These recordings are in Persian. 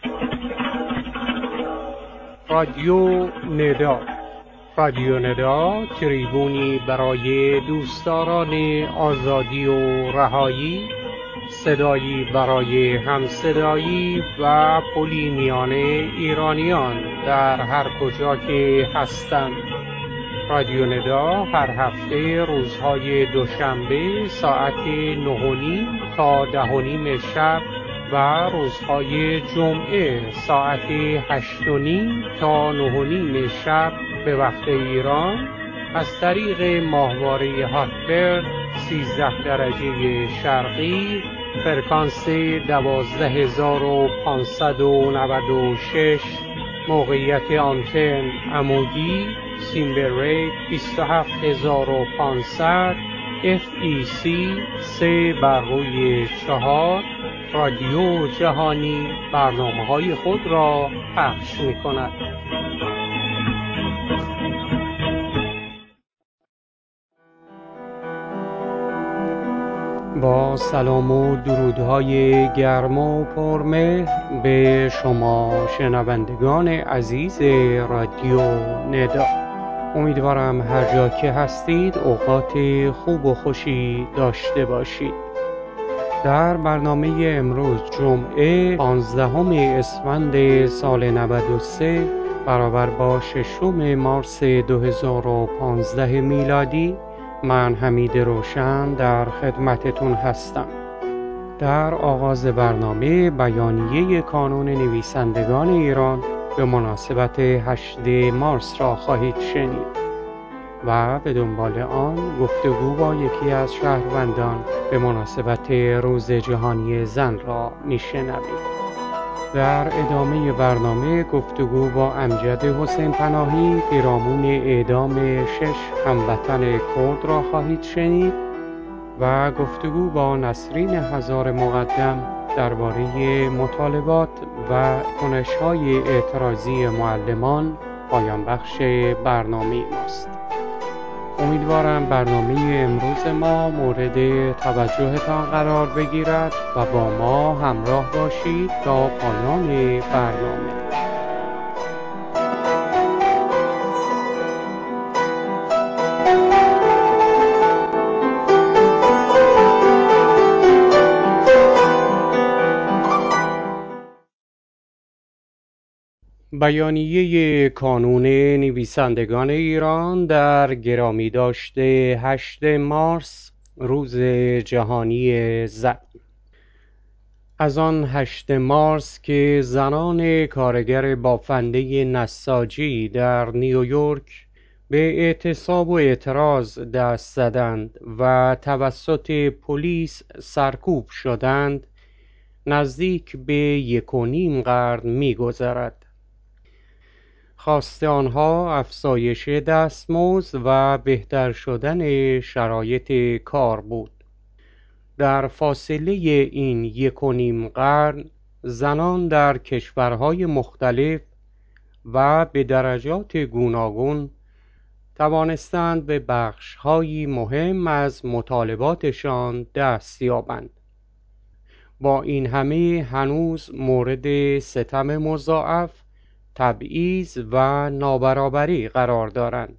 رادیو ندا. رادیو ندا تریبونی برای دوستداران آزادی و رهایی، صدایی برای همصدایی و پلی میان ایرانیان در هر کجا که هستند. رادیو ندا هر هفته روزهای دوشنبه ساعت 9:30 تا 10:30 شب و روزهای جمعه ساعت 8:30 تا 9:30 شب به وقت ایران از طریق ماهواره هاتبرد 13 درجه شرقی، فرکانس 12596، موقعیت آنتن عمودی، سیمبل ریت 27500، FEC 3/4، رادیو جهانی برنامه‌های خود را پخش می‌کند. با سلام و درودهای گرم و پرمهر به شما شنوندگان عزیز رادیو ندا. امیدوارم هر جا که هستید اوقات خوب و خوشی داشته باشید. در برنامه امروز جمعه 15 اسفند سال 93 برابر با 6 مارس 2015 میلادی، من حمید روشن در خدمتتون هستم. در آغاز برنامه بیانیه کانون نویسندگان ایران به مناسبت 8 مارس را خواهید شنید و به دنبال آن گفتگو با یکی از شهروندان به مناسبت روز جهانی زن را میشنوید. در ادامه برنامه گفتگو با امجد حسین پناهی پیرامون اعدام 6 هموطن کرد را خواهید شنید و گفتگو با نسرین هزار مقدم درباره مطالبات و کنش‌های اعتراضی معلمان پایان بخش برنامه ماست. امیدوارم برنامه امروز ما مورد توجهتان قرار بگیرد و با ما همراه باشید تا پایان برنامه. بیانیه کانون نویسندگان ایران در گرامی داشته 8 مارس روز جهانی زن. از آن 8 مارس که زنان کارگر بافنده نساجی در نیویورک به اعتصاب و اعتراض دست زدند و توسط پلیس سرکوب شدند، نزدیک به 1.5 قرن می‌گذرد. خواست آنها افزایش دستمزد و بهتر شدن شرایط کار بود. در فاصله این 1.5 قرن زنان در کشورهای مختلف و به درجات گوناگون توانستند به بخش‌هایی مهم از مطالباتشان دست یابند. با این همه هنوز مورد ستم مضاعف، تبعیض و نابرابری قرار دارند.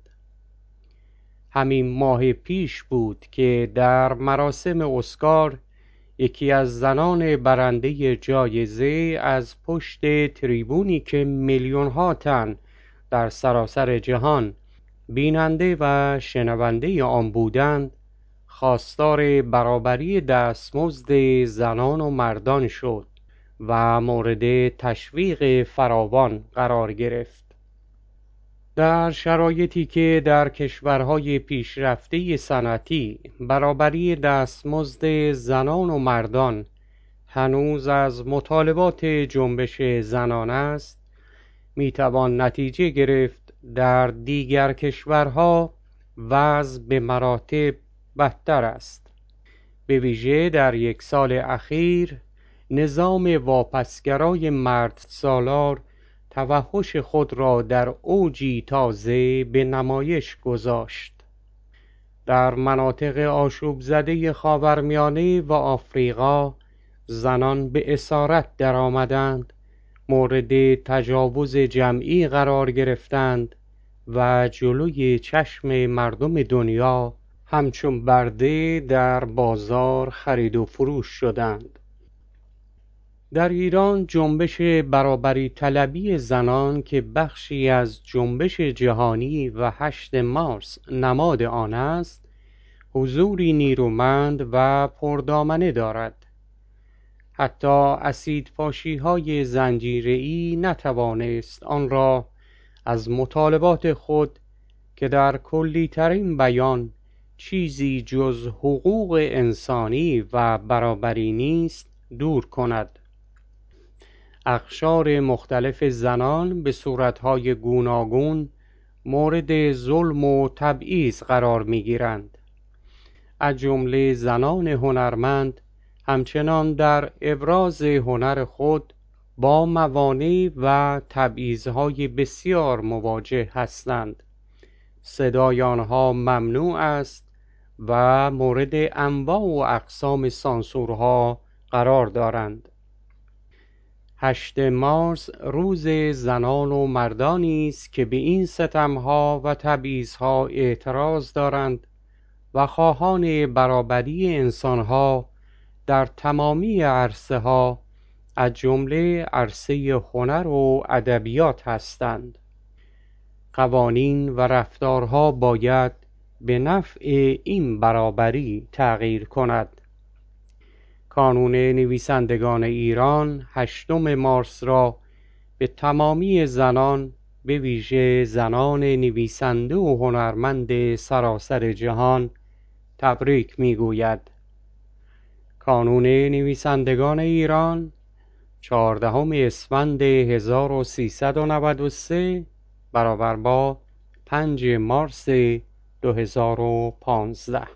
همین ماه پیش بود که در مراسم اسکار یکی از زنان برنده جایزه از پشت تریبونی که میلیون‌ها تن در سراسر جهان بیننده و شنونده آن بودند، خواستار برابری دستمزد زنان و مردان شد و مورد تشویق فراوان قرار گرفت. در شرایطی که در کشورهای پیشرفته صنعتی برابری دستمزد زنان و مردان هنوز از مطالبات جنبش زنان است، میتوان نتیجه گرفت در دیگر کشورها وضع به مراتب بدتر است. به ویژه در 1 سال اخیر نظام واپسگرای مرد سالار توحش خود را در اوجی تازه به نمایش گذاشت. در مناطق آشوب زده خاورمیانه و آفریقا زنان به اسارت درآمدند مورد تجاوز جمعی قرار گرفتند و جلوی چشم مردم دنیا همچون برده در بازار خرید و فروش شدند. در ایران جنبش برابری طلبی زنان که بخشی از جنبش جهانی و 8 مارس نماد آن است، حضوری نیرومند و پردامنه دارد. حتی اسیدپاشی‌های زنجیره‌ای نتوانست آن را از مطالبات خود که در کلی‌ترین بیان چیزی جز حقوق انسانی و برابری نیست دور کند. اقشار مختلف زنان به صورت‌های گوناگون مورد ظلم و تبعیض قرار می‌گیرند. از جمله زنان هنرمند همچنان در ابراز هنر خود با موانع و تبعیض‌های بسیار مواجه هستند. صدای آنها ممنوع است و مورد انواع و اقسام سانسورها قرار دارند. 8 مارس روز زنان و مردانی است که به این ستم‌ها و تبعیض‌ها اعتراض دارند و خواهان برابری انسان‌ها در تمامی عرصه‌ها از جمله عرصه هنر و ادبیات هستند. قوانین و رفتارها باید به نفع این برابری تغییر کند. کانون نویسندگان ایران 8 مارس را به تمامی زنان، به ویژه زنان نویسنده و هنرمند سراسر جهان تبریک می‌گوید. کانون نویسندگان ایران 14 اسفند 1393 برابر با 5 مارس 2015.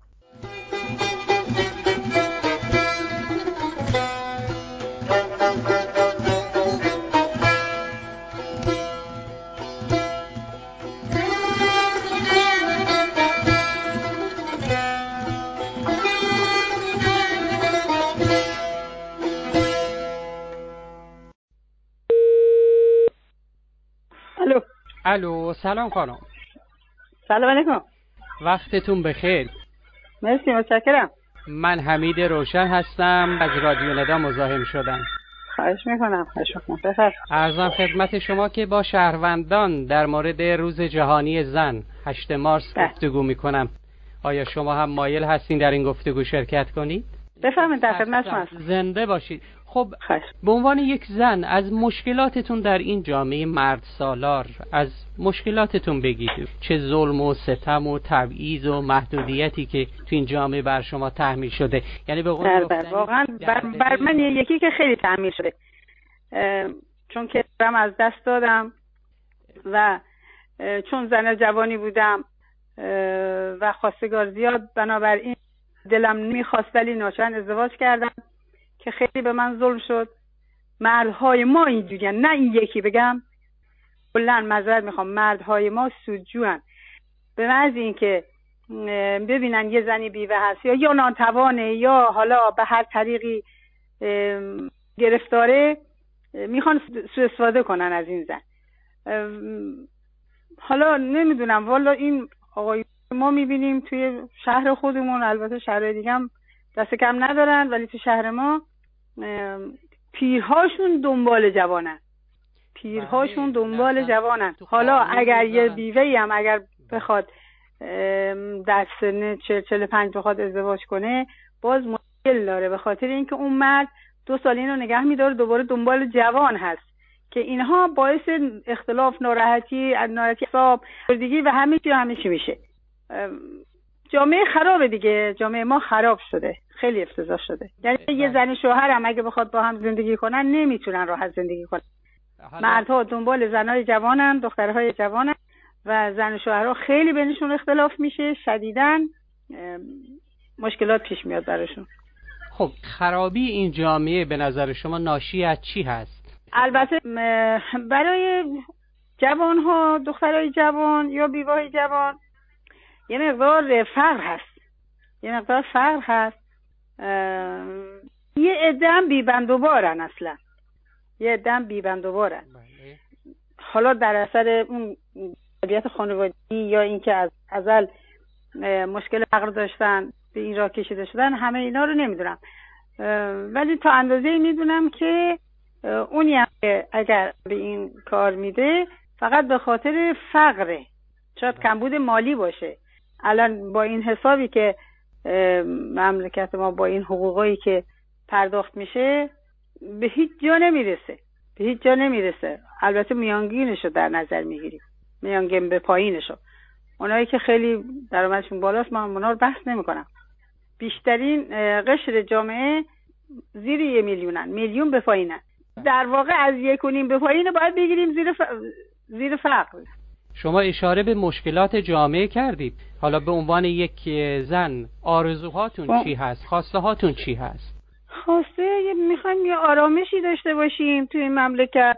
الو سلام خانم. سلام علیکم. وقتتون بخیر. مرسی، متشکرم. من حمید روشن هستم، از رادیو ندا مزاحم شدم. خواهش میکنم. بفرمایید. عرضم خدمت شما که با شهروندان در مورد روز جهانی زن 8 مارس گفتگو میکنم. آیا شما هم مایل هستین در این گفتگو شرکت کنید؟ بفرمایید، در خدمتتون هستم. زنده باشید. خب به عنوان یک زن از مشکلاتتون در این جامعه مرد سالار، از مشکلاتتون بگید. چه ظلم و ستم و تبعیض و محدودیتی که تو این جامعه بر شما تحمیل شده، یعنی به قول واقعا بر من یکی که خیلی تحمیل شده، چون که برم از دست دادم و چون زن جوانی بودم و خواستگار زیاد، بنابراین دلم نمیخواست ولی ناچار ازدواج کردم که خیلی به من ظلم شد. مردهای ما اینجوریان، نه این یکی بگم، کلا معذرت میخوام، مردهای ما سودجوان. به محض اینکه ببینن یه زنی بیوه هست یا ناتوانه یا حالا به هر طریقی گرفتاره، میخوان سوء استفاده کنن از این زن. حالا نمیدونم والا این آقای ما میبینیم توی شهر خودمون، البته شهرهای دیگه هم دست کم ندارن، ولی تو شهر ما پیرهاشون دنبال جوانن. حالا اگر یه بیوه‌ای هم اگر بخواد در سن 40-45 بخواد ازدواج کنه، باز مشکل داره، به خاطر اینکه اون مرد 2 سال اینو نگه میداره، دوباره دنبال جوان هست که اینها باعث اختلاف، ناراحتی حساب دیگه و همه چی میشه. جامعه خرابه دیگه، جامعه ما خراب شده، خیلی افتضاح شده. یعنی یه زن شوهر هم اگه بخواد با هم زندگی کنن نمیتونن راحت زندگی کنن. مردها دنبال زنای جوانن، دخترهای جوانن و زن و شوهرها خیلی بینشون اختلاف میشه، شدیداً مشکلات پیش میاد براشون. خب خرابی این جامعه به نظر شما ناشی از چی هست؟ البته برای جوانها، دخترای جوان یا بیواهای جوان یه مقدار فقر هست. یه عده هم بی‌بند و بارن، اصلا یه عده‌ام بی‌بندوبارن. حالا در اثر اون طبیعت خانوادگی یا اینکه از ازل مشکل فقر داشتن به این راه کشیده شدن، همه اینا رو نمیدونم، ولی تا اندازه‌ای میدونم که اونی هم که اگر به این کار میده فقط به خاطر فقره، شاید کمبود مالی باشه. الان با این حسابی که مملکت ما با این حقوقایی که پرداخت میشه به هیچ جا نمیرسه. البته میانگینشو در نظر میگیریم، میانگین به پایینشو. اونایی که خیلی درآمدشون بالاست من اونا رو بحث نمیکنم. بیشترین قشر جامعه زیر 1 میلیونن، میلیون به پایینن. در واقع از 1.5 به پایین باید بگیریم زیر فقر. شما اشاره به مشکلات جامعه کردید. حالا به عنوان یک زن آرزوهاتون چی هست؟ خواسته هاتون چی هست؟ خواسته میخوایم یه آرامشی داشته باشیم توی این مملکت،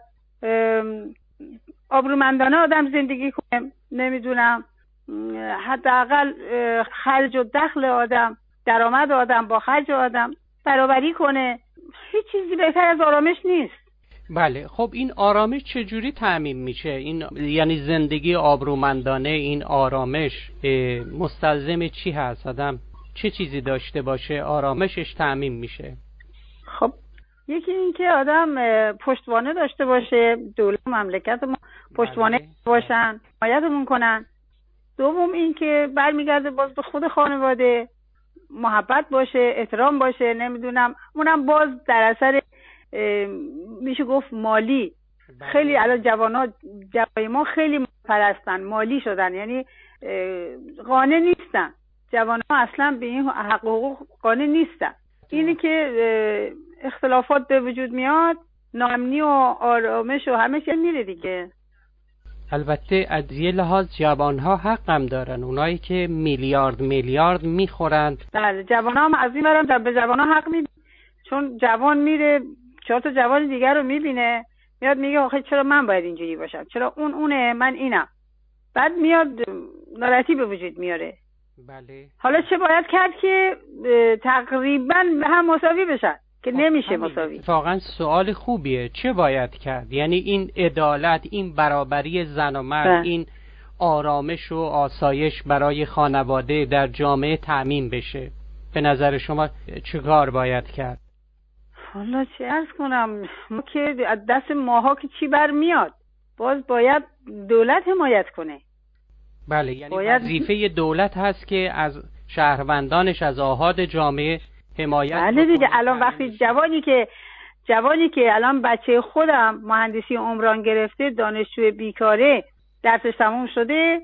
آبرومندانه آدم زندگی کنه، نمیدونم حداقل خرج و دخل آدم، درآمد آدم با خرج آدم برابری کنه. هیچ چیزی بهتر از آرامش نیست. بله، خب این آرامش چجوری تأمین میشه؟ این یعنی زندگی آبرومندانه، این آرامش مستلزم چی هست؟ آدم چه چیزی داشته باشه آرامشش تأمین میشه؟ خب یکی این که آدم پشتوانه داشته باشه، دولت مملکت ما پشتوانه باشن، حمایتمون کنن. دوم این که برمیگرده باز به خود خانواده، محبت باشه، احترام باشه، نمیدونم اونم باز در اثر میشه گفت مالی. خیلی الان جوانای ما خیلی پرستن، مالی شدن، یعنی قانع نیستن. جوانها اصلا به این حق و حقوق قانع نیستن. اینی که اختلافات به وجود میاد، ناامنی و آرامش و همه چیز میره دیگه. البته از یه لحاظ جوانها حق هم دارن، اونایی که میلیارد میخورند. بله، جوانها هم از این برم به جوانها حق میدن، چون جوان میره 4 تا جوان دیگر رو میبینه، میاد میگه آخه چرا من باید اینجوری باشم، چرا اونه من اینم، بعد میاد ناراحتی به وجود میاره. بله. حالا چه باید کرد که تقریبا هم مساوی بشن که نمیشه مساوی؟ واقعا سوال خوبیه. چه باید کرد؟ یعنی این عدالت، این برابری زن و مرد، این آرامش و آسایش برای خانواده در جامعه تأمین بشه. به نظر شما چه کار باید کرد؟ حالا چه عرض کنم، ما که از دست ماها که چی برمیاد، باز باید دولت حمایت کنه. بله، یعنی وظیفه دولت هست که از شهروندانش، از آحاد جامعه حمایت کنه. بله دیگه. الان وقتی جوانی که الان بچه خودم مهندسی عمران گرفته، دانشجو بیکاره، درسش تموم شده،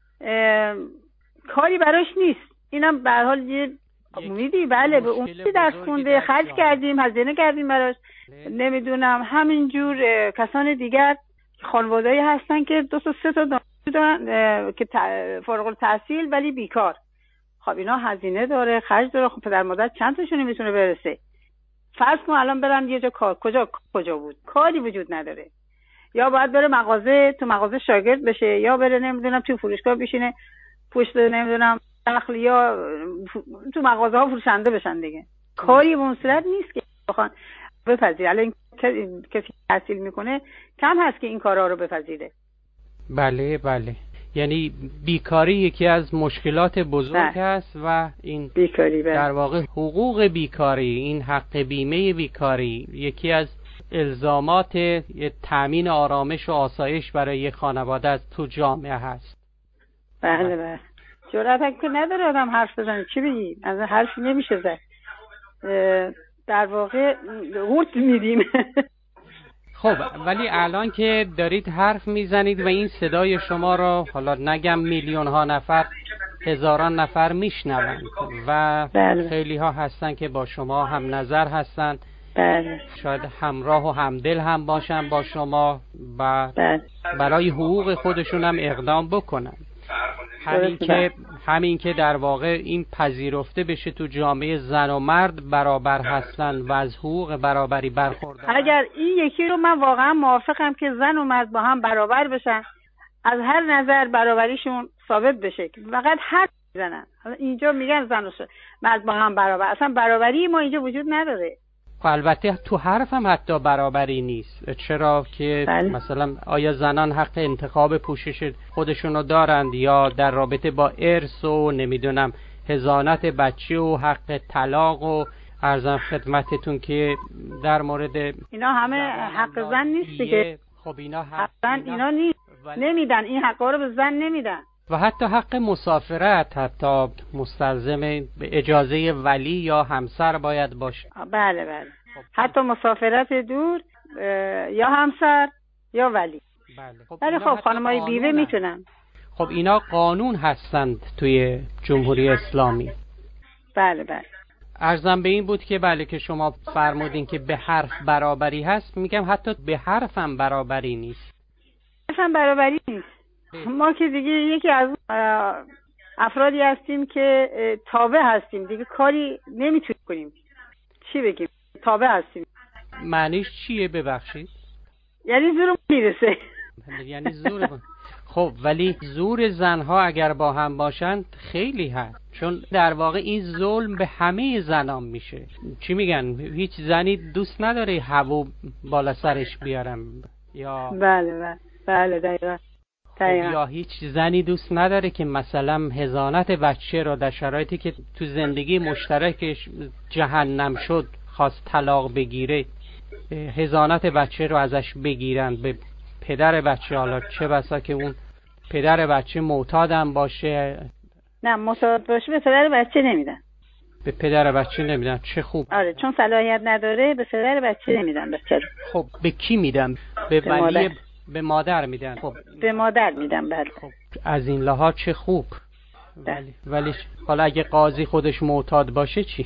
کاری براش نیست، اینم به هر حال یه میدی. بله، به اون درس خونده، خرج کردیم، هزینه کردیم براش. نمیدونم همینجور کسان دیگر خانواده‌ای هستن که 2 تا 3 تا دانشجو دارن که فارغ التحصیل ولی بیکار. خب اینا هزینه داره، خرج داره. خب پدر مادر چند تاشون میتونه برسه؟ فرض کن الان برن یه جا کار، کجا بود؟ کاری وجود نداره. یا باید بره مغازه، تو مغازه شاگرد بشه، یا بره نمیدونم تو فروشگاه بشینه پشت نمیدونم دخل، یا تو مغازه ها فروشنده بشن دیگه. کاری به اون صورت نیست که بخوان بپذیره. الان کسی تحصیل میکنه کم هست که این کارا رو بپذیره. بله. یعنی بیکاری یکی از مشکلات بزرگ است و این بیکاری در واقع حقوق بیکاری، این حق بیمه بیکاری یکی از الزامات تأمین آرامش و آسایش برای خانواده از تو جامعه هست. بله. جرأت که نداره آدم حرف بزنه، چی بگی؟ از حرفی نمیشه زد. در واقع قورت میدیم. خب ولی الان که دارید حرف میزنید و این صدای شما را حالا نگم میلیون ها نفر، هزاران نفر میشنوند و خیلی ها هستن که با شما هم نظر هستن، شاید همراه و همدل هم باشن با شما و برای حقوق خودشون هم اقدام بکنن. همین که در واقع این پذیرفته بشه تو جامعه زن و مرد برابر هستن و از حقوق برابری برخوردارن. اگر این یکی رو من واقعا موافقم که زن و مرد با هم برابر بشن، از هر نظر برابریشون ثابت بشه، که فقط حرف میزنن. اینجا میگن زن و مرد با هم برابر، اصلا برابری ما اینجا وجود نداره. خب البته تو حرفم حتی برابری نیست. چرا که مثلا آیا زنان حق انتخاب پوشش خودشونو دارند یا در رابطه با ارث و نمیدونم حضانت بچه و حق طلاق و عرضم خدمتتون که در مورد اینا همه حق زن نیست دیگه. خب اینا اینا نیست، نمیدن این حقا رو به زن نمیدن. و حتی حق مسافرت حتی مستلزم به اجازه ولی یا همسر باید باشه. بله بله. حتی مسافرت دور یا همسر یا ولی. بله. خب خانمای بیوه میتونن. خب اینا قانون هستند توی جمهوری اسلامی. بله بله. عرضم به این بود که بله که شما فرمودین که به حرف برابری هست. میگم حتی به حرفم برابری نیست. حرفم برابری نیست. ما که دیگه یکی از افرادی هستیم که تابع هستیم دیگه، کاری نمیتونیم کنیم. چی بگیم؟ تابع هستیم. معنیش چیه ببخشید؟ یعنی زورمون میرسه. یعنی زورمون. خب ولی زور زنها اگر با هم باشند خیلی هست، چون در واقع این ظلم به همه زنان میشه. چی میگن؟ هیچ زنی دوست نداره هوا بالا سرش بیارم یا بله دقیقا. یا هیچ زنی دوست نداره که مثلا حضانت بچه رو در شرایطی که تو زندگی مشترکش جهنم شد خواست طلاق بگیره، حضانت بچه رو ازش بگیرن به پدر بچه. حالا چه بسا که اون پدر بچه معتادم باشه. نه معتاد باشه به پدر بچه نمیدن. به پدر بچه نمیدن. چه خوب. آره چون صلاحیت نداره به پدر بچه نمیدن بچه رو. خب به کی میدن؟ به ولی مادر. به مادر میدن. خب به مادر میدن. بله. خب از این لحاظ چه خوب. ولی حالا اگه قاضی خودش معتاد باشه چی؟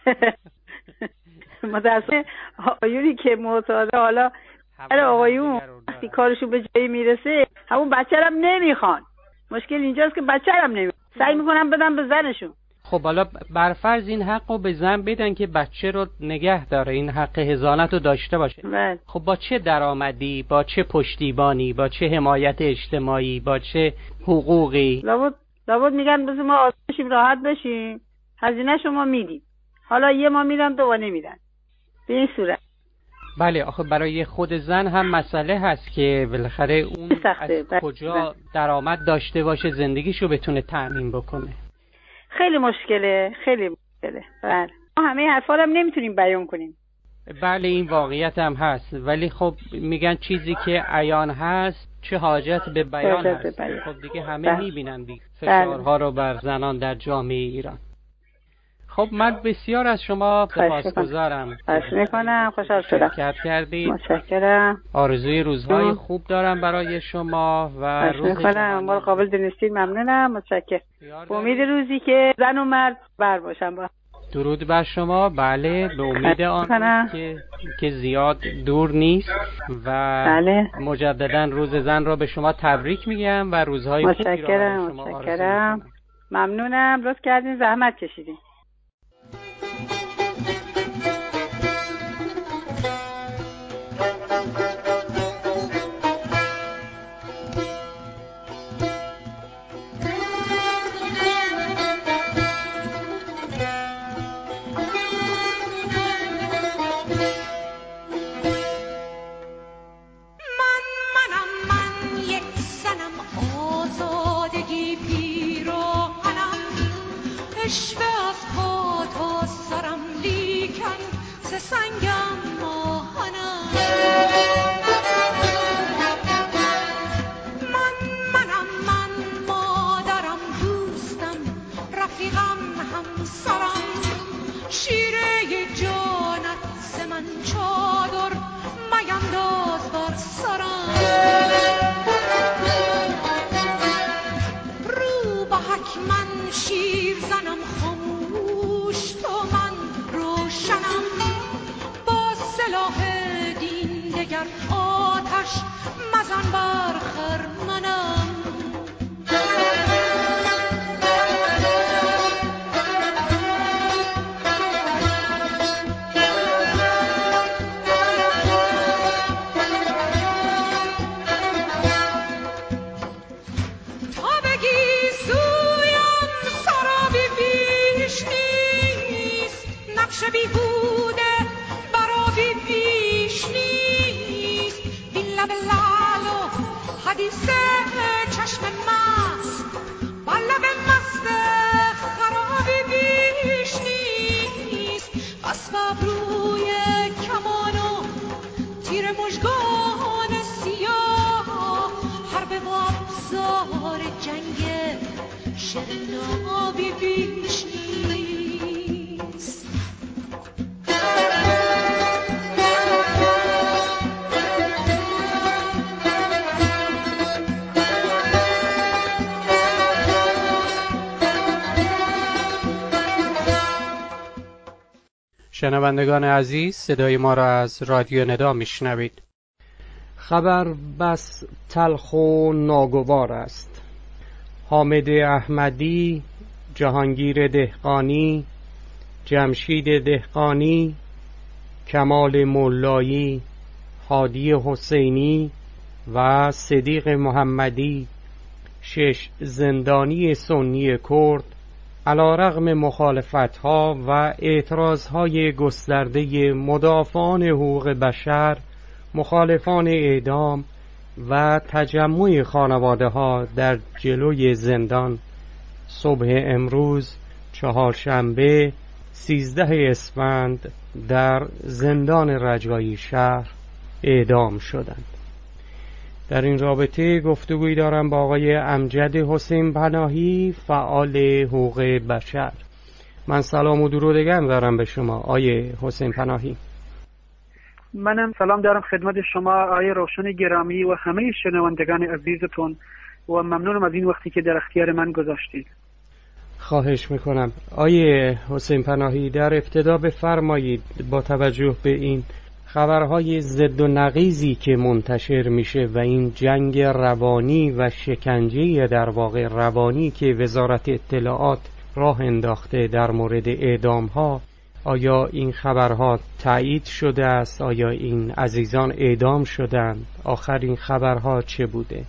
متاسفانه آقایونی که معتاده، حالا آقایون وقتی کارشون به جایی میرسه همون بچه هم نمیخوان. مشکل اینجاست که بچه هم نمیخوان، سعی میکنن بدن به زنشون. خب حالا برفرض این حق رو به زن بدن که بچه رو نگه داره، این حق حضانت رو داشته باشه. بله. خب با چه درآمدی، با چه پشتیبانی، با چه حمایت اجتماعی، با چه حقوقی؟ لابد میگن بذار ما آزاد بشیم راحت بشیم، هزینه شما میدیم، حالا یه ما میدن دو نمیدن. به این صورت. بله آخه برای خود زن هم مسئله هست که بالاخره اون از کجا درآمد داشته باشه زندگیشو بتونه تأمین بکنه. خیلی مشکله. بله. ما همه حرفا رو هم نمیتونیم بیان کنیم. بله این واقعیت هم هست، ولی خب میگن چیزی که عیان هست چه حاجت به بیان هست. خب دیگه همه میبینن دیگه فشارها رو بر زنان در جامعه ایران. خب من بسیار از شما سپاسگزارم. خواهش میکنم. خوشحال شدم. شرکت کردید. متشکرم. آرزوی روزهای خوب دارم برای شما و روز میکنم. ما قابل دونستید ممنونم. متشکرم. امید روزی که زن و مرد بر باشن. درود بر شما. بله به امید آن که زیاد دور نیست و بله. مجددا روز زن را به شما تبریک میگم و روزهای خوبی را برای شما آرزو میکنم. ممنونم. لطف کردین، زحمت کشیدین. بیهوده بر لب لعل و حدیث چشم مست با لب مست خرابی بیش نیست بس بابروی کمان و تیر مژگان سیاه حرب و افزار جنگ شرنابی بیش نیست. شنوندگان عزیز، صدای ما را از رادیو ندا میشنوید. خبر بس تلخ و ناگوار است. حامد احمدی، جهانگیر دهقانی، جمشید دهقانی، کمال مولایی، هادی حسینی و صدیق محمدی، 6 زندانی سنی کرد، علیرغم مخالفت‌ها و اعتراضهای گسترده مدافعان حقوق بشر، مخالفان اعدام و تجمع خانواده‌ها در جلوی زندان، صبح امروز چهارشنبه 13 اسفند در زندان رجایی شهر اعدام شدند. در این رابطه گفتگویی دارم با آقای امجد حسین پناهی، فعال حقوق بشر. من سلام و درود گرم دارم به شما آقای حسین پناهی. منم سلام دارم خدمت شما آقای روشن گرامی و همه شنوندگان عزیزتون و ممنونم از این وقتی که در اختیار من گذاشتید. خواهش میکنم. آقای حسین پناهی، در ابتدا بفرمایید با توجه به این خبرهای ضد و نقیضی که منتشر میشه و این جنگ روانی و شکنجه در واقع روانی که وزارت اطلاعات راه انداخته در مورد اعدام ها، آیا این خبرها تایید شده است؟ آیا این عزیزان اعدام شدند؟ آخر این خبرها چه بوده؟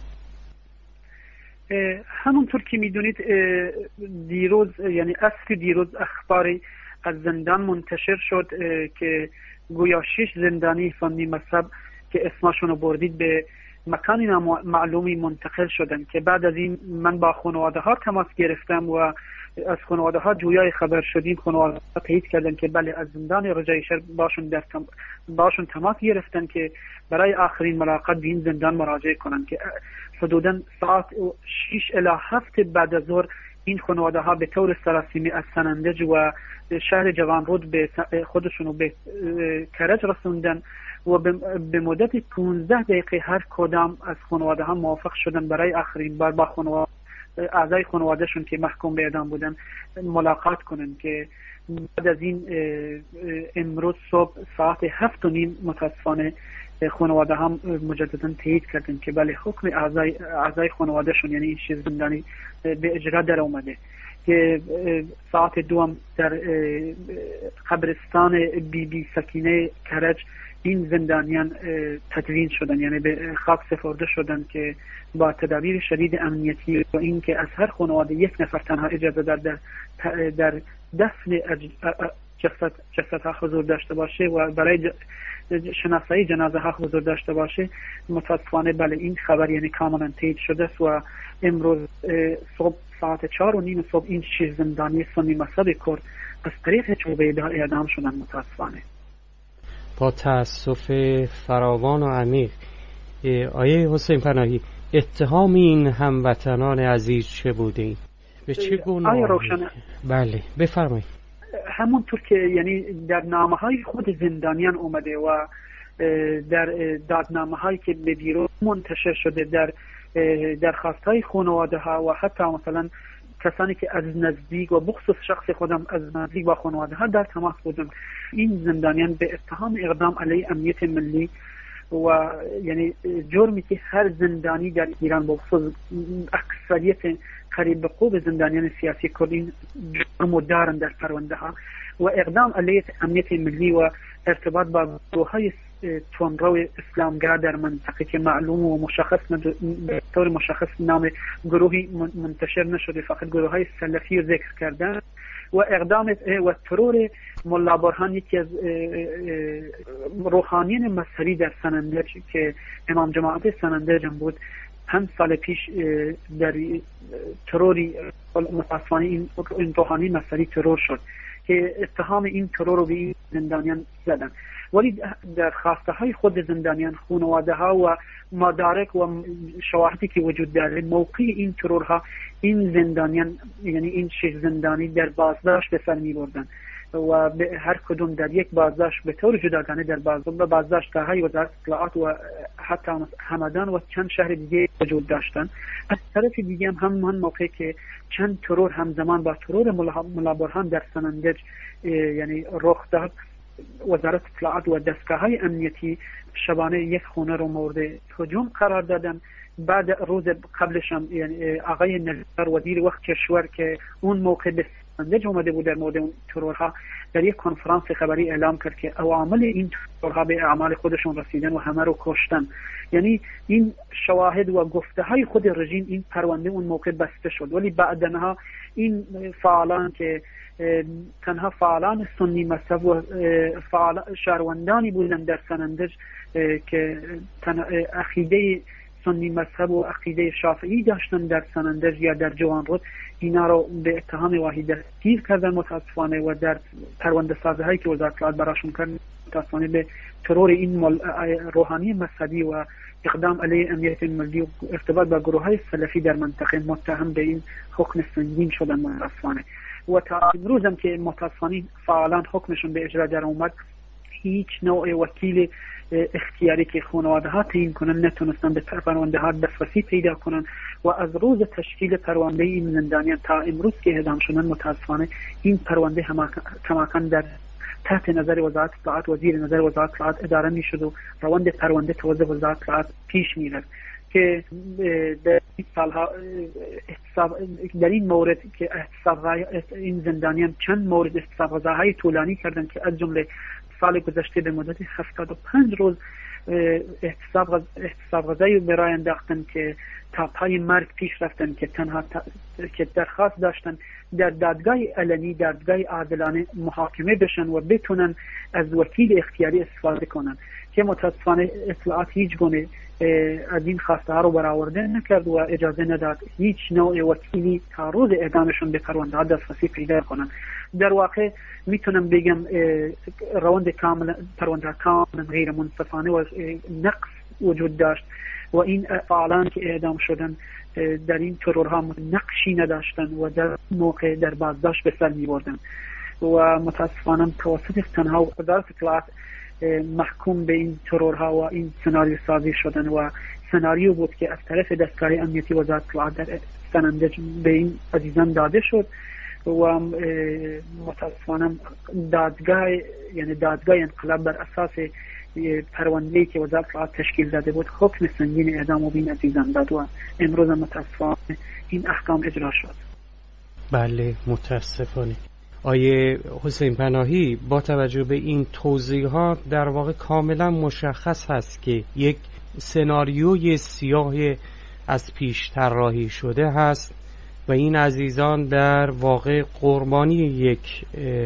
همونطور که میدونید دیروز، یعنی عصر دیروز، اخباری از زندان منتشر شد که گویا 6 زندانی سنی مذهب که اسمشون رو بردید به مکانی معلومی منتقل شدن، که بعد از این من با خانواده ها تماس گرفتم و از خانواده ها جویای خبر شدیم. خانواده ها تایید کردن که بله، از زندان رجایی شهر باشون تماس گرفتن که برای آخرین ملاقات به این زندان مراجعه کنن، که حدوداً ساعت 6 الی 7 بعد از ظهر این خانواده ها به طور سراسیمه از سنندج و شهر جوانرود به خودشونو به کرج رسوندن و به مدت 15 دقیقه هر کدام از خانواده ها موافق شدن برای آخرین بار با اعضای خانوادهشون که محکوم به اعدام بودن ملاقات کنن، که بعد از این امروز صبح ساعت 7:30 متاسفانه خانواده هم مجددا تایید کردن که بله، حکم اعضای خانوادهشون، یعنی این 6 زندانی، به اجرا در اومده، که ساعت 2 در قبرستان بی سکینه کرج این زندانیان تدوین شدن، یعنی به خاک سپرده شدن، که با تدابیر شدید امنیتی و این که از هر خانواده 1 نفر تنها اجازه در دفن جسد ها حضور داشته باشه و برای شناسایی جنازه ها حضور داشته باشه. متاسفانه بله، این خبر یعنی کاملا تایید شده است و امروز صبح ساعت 4:30 صبح این 6 زندانی سنی مذهب کرد از طریق چوبه اعدام شدن. متاسفانه با تأسف فراوان و عمیق. آیه حسین پناهی، اتهام این هموطنان عزیز چه بوده؟ به چه گناهی؟ بله بفرمایید. همونطور که یعنی در نامه‌های خود زندانیان اومده و در دادنامه‌هایی که به بیرون منتشر شده، در درخواست‌های خانواده ها و حتی مثلا کسانی که از نزدیک و بخصوص شخص خودم از نزدیک با خانواده ها در تماس بودم، این زندانیان به اتهام اقدام علیه امنیت ملی و یعنی جرمی که هر زندانی در ایران بخصوص اکثریت قریب به قوب زندانیان سیاسی کردین جرم دارن در پرونده ها و اقدام علیه امنیت ملی و ارتباط با گروه‌های تندرو اسلامگرا در منطقه که معلوم و مشخص به طور مشخص نام گروهی منتشر نشده، فقط گروه های سلفی رو ذکر کردن و اقدام و ترور ملا برهان یکی از روحانیان مذهبی در سنندج که امام جماعت سنندج هم بود 5 سال پیش در تروری متاسفانه این روحانی مذهبی ترور شد که اتهام این ترور رو به این زندانیان زدن، ولی در خواسته های خود زندانیان، خانواده ها و مدارک و شواهدی که وجود داره موقع این ترورها این زندانیان یعنی این 6 زندانی در بازداشت به سر می بردن و به هر کدوم در یک بازداشت به طور جداگانه در بازداشت‌های وزارت اطلاعات و حتی همدان و چند شهر دیگه وجود داشتن. از طرف دیگه هم همون موقع که چند ترور همزمان با ترور ملا برهان در سنندج یعنی رخ داد، وزارت اطلاعات و دستگاه‌های امنیتی شبانه یک خونه رو مورد هجوم قرار دادن. بعد روز قبلش هم یعنی آقای نظر وزیر وقت کشور که اون موقع به سنندج اومده بود در مورد اون ترورها در یک کنفرانس خبری اعلام کرد که عوامل این ترورها به اعمال خودشون رسیدن و همه رو کشتن. یعنی این شواهد و گفته های خود رژیم این پرونده اون موقع بسته شد، ولی بعدها این فعالان که تنها فعالان سنی مذهب و شهروندانی بودن در سنندج که عقیده سنی مذهب و عقیده شافعی داشتن در سنندج یا در جوانرود، اینا رو به اتهام واحد دستگیر کردن متاسفانه و در پرونده سازی هایی که وزارت اطلاعات براشون کرد متاسفانه به ترور این روحانی مذهبی و اقدام علیه امنیت ملی و ارتباط با گروه های سلفی در منطقه متهم به این حکم سنگین شدن متاسفانه. و تا امروز هم که متاسفانه فعالان حکمشون به اجرا در اومد، هیچ نوع وکیل اختیاری که خانواده ها تعیین کنن نتونستن به پرونده ها دسترسی پیدا کنن و از روز تشکیل پرونده این زندانیان تا امروز که اعدام شدن متاسفانه این پرونده کماکان در تحت نظر وزارت اطلاعات و زیر نظر وزارت اطلاعات اداره میشد و روند پرونده توسط وزارت اطلاعات پیش میرفت که در این سالها در این مورد که این زندانیان چند مورد احتساب‌های طولانی کردن که از جمله سال گذشته به مدت 75 روز احتساب غذایی برای انداختن که تا پای مرگ پیش رفتن که تنها که درخواست داشتن در دادگاه علنی، دادگاه عادلانه محاکمه بشن و بتونن از وکیل اختیاری استفاده کنن که متاسفانه اطلاعات هیچ گونه از این خواسته ها رو برآورده نکرد و اجازه نداد هیچ نوع وکیلی تا روز اعدامشون به پرونده ها دسترسی پیدا کنن. در واقع میتونم بگم روند کاملا پرونده کاملا غیر منصفانه و نقص وجود داشت و این فعالان که اعدام شدن در این ترورها نقشی نداشتن و در موقع در بازداشت به سر می بردن و متاسفانه توسط تنها وزارت اطلاعات محکوم به این ترورها و این سناریو سازی شدن و سناریو بود که از طرف دستگاه امنیتی وزارت اطلاعات در سنندج به این عزیزان داده شد و متاسفانه دادگاه انقلاب بر اساس پرونده‌ای که وزارت اطلاعات تشکیل داده بود حکم سنگین اعدام و بین عزیزان داد و امروز متاسفانه این احکام اجرا شد. بله متاسفانه. آیه حسین پناهی، با توجه به این توضیحات در واقع کاملا مشخص هست که یک سناریوی سیاه از پیش طراحی شده هست و این عزیزان در واقع قربانی یک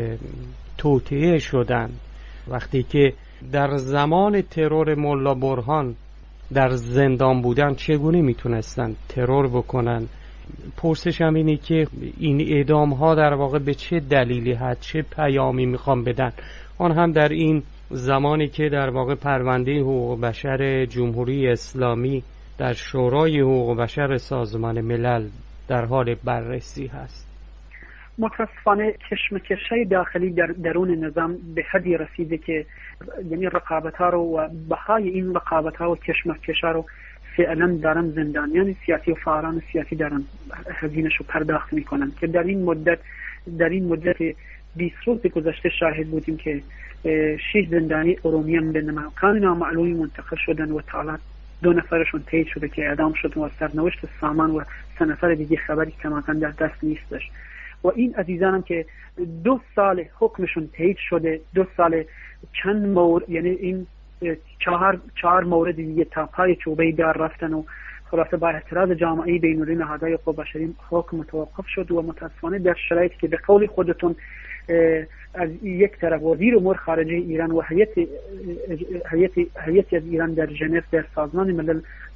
توطئه شدن. وقتی که در زمان ترور ملا برهان در زندان بودن چگونه میتونستن ترور بکنن؟ پرسشم اینه که این اعدام ها در واقع به چه دلیلی هست، چه پیامی میخوام بدن، آن هم در این زمانی که در واقع پرونده حقوق بشر جمهوری اسلامی در شورای حقوق بشر سازمان ملل در حال بررسی هست. متاسفانه کشمکش‌های داخلی در درون نظام به حدی رسیده که یعنی رقابت‌ها رو و بهای این رقابت‌ها و کشمکش‌ها رو فعلا دارن زندانیان سیاسی و فعالان سیاسی دارن هزینه‌اش رو پرداخت میکنن که در این مدت 20 روز گذشته شاهد بودیم که 6 زندانی ارومیه به مکان نامعلومی منتقل شدن و تا 2 نفرشون تایید شده که اعدام شدن و سرنوشت سامان و 3 نفر دیگه خبری کماکان در دست نیستش. و این عزیزانم که 2 سال حکمشون تایید شده، 2 سال چند مورد، یعنی این چهار مورد دیگه تا پای چوبه دار رفتن و خلاصه با اعتراض جامعه بین‌المللی نهادهای حقوق بشری حکم متوقف شد و متاسفانه در شرایطی که به قول خودتون از یک طرف وزیر امور خارجه ایران و هیئتی از ایران در ژنو در سازمان ملل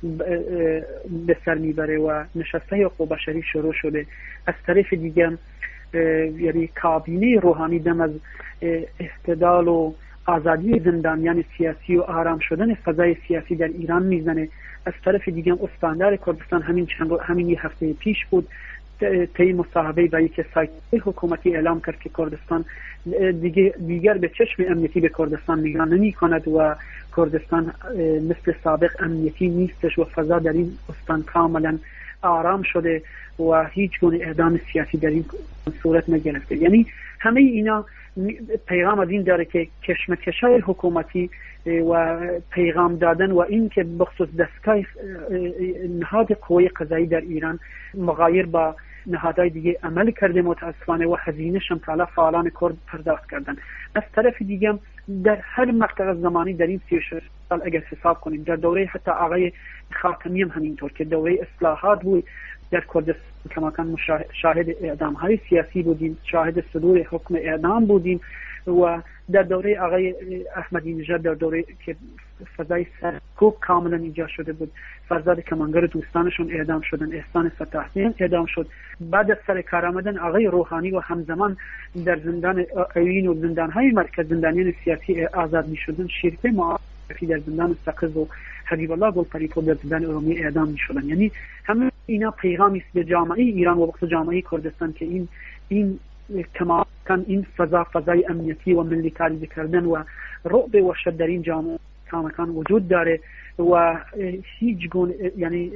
به سر میبره و نشسته حقوق بشری شروع شده، از طرف دیگه یعنی کابینه روحانی دم از اعتدال و آزادی زندانیان سیاسی و آرام شدن فضای سیاسی در ایران میزنه. از طرف دیگه استاندار کردستان همین یه هفته پیش بود طی مصاحبه با یک سایت حکومتی اعلام کرد که کردستان دیگر به چشم امنیتی به کردستان نگاه نمی کند و کردستان مثل سابق امنیتی نیستش و فضا در این استان کاملا آرام شده و هیچ گونه اعدام سیاسی در این صورت نگرفته. یعنی همه اینا پیغام از این داره که کشمکش‌های حکومتی و پیغام دادن و این که بخصوص دستگاه نهاد قوه قضایی در ایران مغایر با نهادهای دیگه عمل کرده متاسفانه و هزینه‌ش هم حالا فعالان کرد پرداخت کردن. از طرف دیگه در هر مقطع زمانی در این 36 سال اگر حساب کنیم در دوره حتی آقای خاتمی هم همینطور که دوره اصلاحات بود در کردستان کماکان شاهد اعدام‌های سیاسی بودیم، شاهد صدور حکم اعدام بودیم و در دوره آقای احمدی نژاد در دوره که فضای سرکوب کاملا ایجاد شده بود، فرزاد کمانگر دوستانشون اعدام شدن، احسان فتاحیان اعدام شد. بعد از سر کار آمدن آقای روحانی و همزمان در زندان اوین و زندان‌های مرکز زندانیان سیاسی آزاد می‌شدن، شریف معافی در زندان سقز و حبیب الله گلپریپور در زندان ارومیه اعدام می‌شدن. یعنی همه اینا پیغامی است به جامعه ایران و بخصوص جامعه کردستان که این کماکان این فضای امنیتی و ملی تاریزی کردن و رعب و وحشت در این جامعه کماکان وجود داره و هیچ گونه یعنی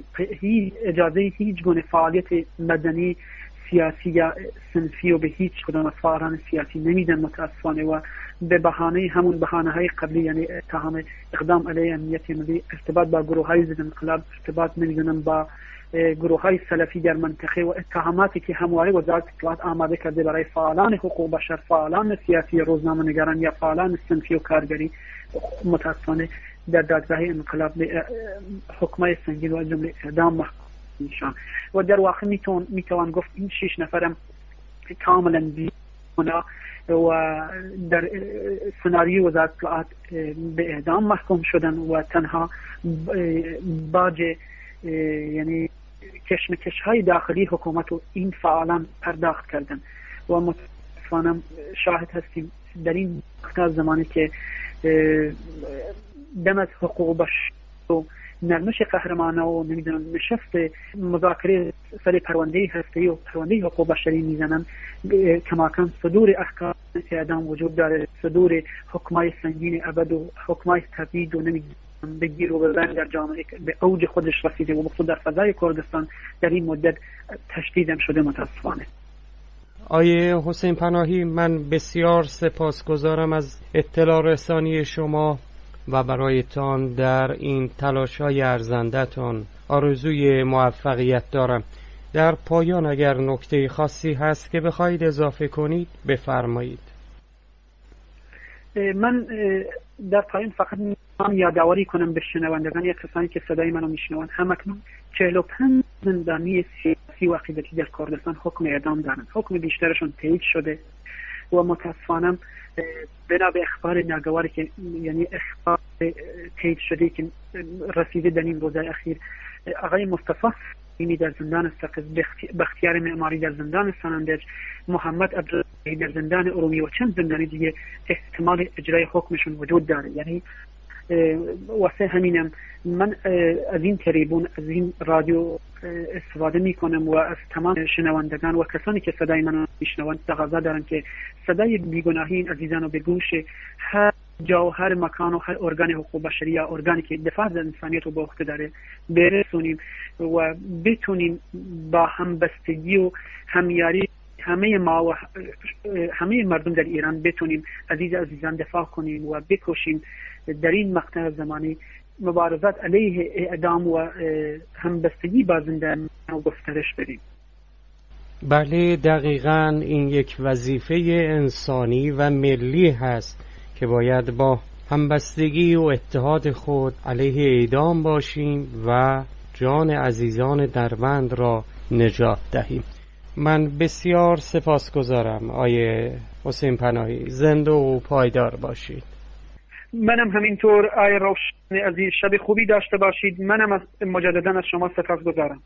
اجازه هیچ گونه فعالیت مدنی سیاسی یا صنفی و به هیچ کدام از فعالان سیاسی نمیدن متاسفانه و به بهانه همون بهانه‌های قبلی یعنی اتهام اقدام علیه امنیت ملی، ارتباط با گروه‌های ضد انقلاب، ارتباط نمیدونم با گروه‌های سلفی در منطقه و اتهاماتی که همواره وزارت اطلاعات آماده کرده برای فعالان حقوق بشر، فعالان سیاسی، روزنامه‌نگاران یا فعالان صنفی و کارگری، متاسفانه در دادگاه انقلاب حکمای سنگین و جمله اعدام محکوم میشن و در واقع میتوان گفت این 6 نفرم کاملا بی‌گناه و در سناریوی وزارت اطلاعات به اعدام محکوم شدن و تنها باج یعنی کشمکش‌های داخلی حکومت و این فعالان پرداخت کردن و متاسفانه شاهد هستیم در این وقت زمانی که دم از حقوق بشر و نرمش قهرمانه و نمیدونم نشست مذاکره سر پرونده هستی و پرونده حقوق بشری میزنن، کماکان صدور احکام اعدام وجود داره، صدور حکمای سنگین ابد و حکمای تبعید و نمیدونم بگیر و ببند در جامعه به اوج خودش رسیده و بخصوص در فضای کردستان در این مدت تشدیدم شده متاسفانه. آیه حسین پناهی، من بسیار سپاسگزارم از اطلاع رسانی شما و برایتان در این تلاش‌های ارزنده‌تان آرزوی موفقیت دارم. در پایان اگر نکته خاصی هست که بخواید اضافه کنید بفرمایید. من در پایان فقط یادآوری کنم به شنوندگان یا کسانی که صدای منو میشنوند، همکنون 45 زندانی سیاسی و عقیدتی در کردستان حکم اعدام دارند. حکم بیشترشون تایید شده و متاسفانه بنا به اخبار ناگواری که یعنی اخبار تایید شده که رسیده در این روزهای اخیر، آقای مصطفی اینی در زندان سقز، بختیار معماری در زندان سنندج، محمد عبداللهی در زندان ارومیه و چند زندانی دیگه احتمال اجرای حکمشون وجود داره. یعنی واسه همینم من از این تریبون از این رادیو استفاده میکنم و از تمام شنوندگان و کسانی که صدای منو میشنوند تقاضا دارم که صدای بیگناهی این عزیزان رو به گوش هر جا و هر مکان و هر ارگان حقوق بشری یا ارگانی که دفاع از انسانیت رو به عهده داره برسونیم و بتونیم با همبستگی و همیاری همه ما و همه مردم در ایران بتونیم عزیزان دفاع کنیم و بکوشیم در این مقطع زمانی مبارزات علیه اعدام و همبستگی با زندان و گسترش بدیم. بله، دقیقاً این یک وظیفه انسانی و ملی هست که باید با همبستگی و اتحاد خود علیه اعدام باشیم و جان عزیزان دربند را نجات دهیم. من بسیار سپاسگزارم آیه حسین پناهی، زنده و پایدار باشید. منم همینطور آیه روشن عزیز، شب خوبی داشته باشید. منم مجددا از شما سپاسگزارم.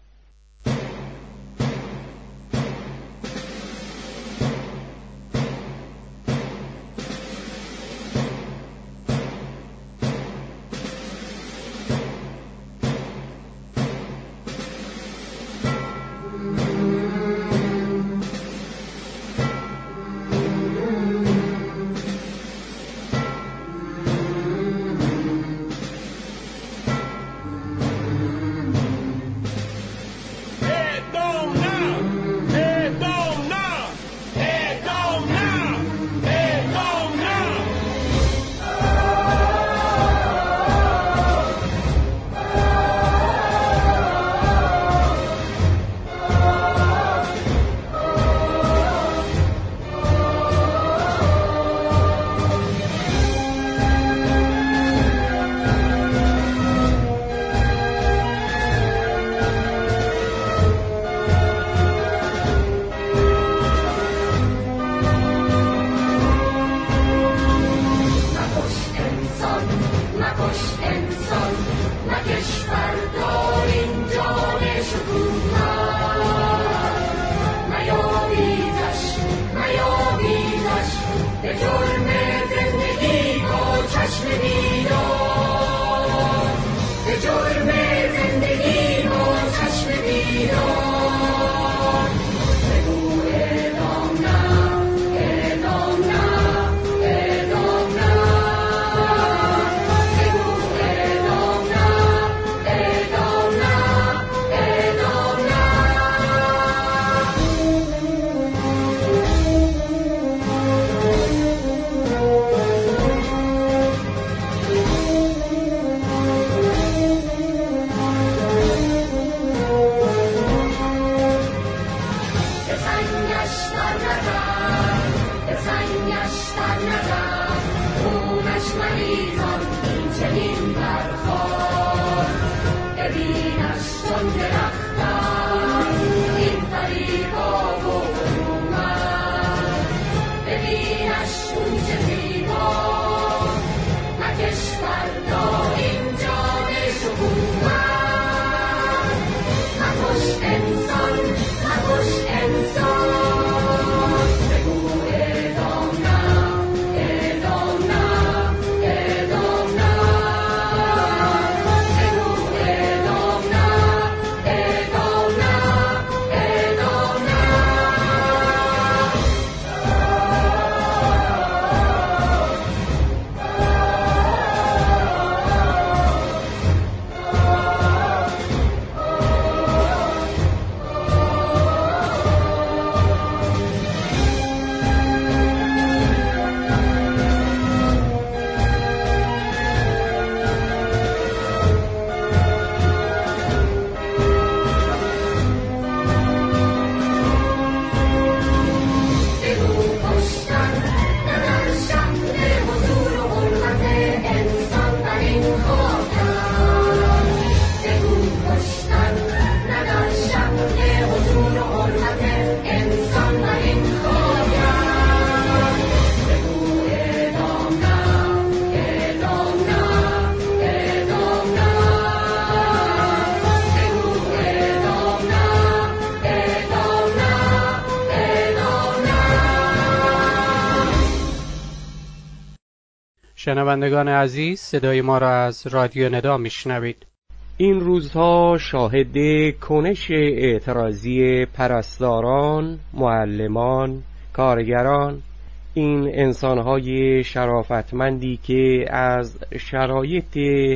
شنوندگان عزیز، صدای ما را از رادیو ندا میشنوید. این روزها شاهد کنش اعتراضی پرستاران، معلمان، کارگران، این انسانهای شرافتمندی که از شرایط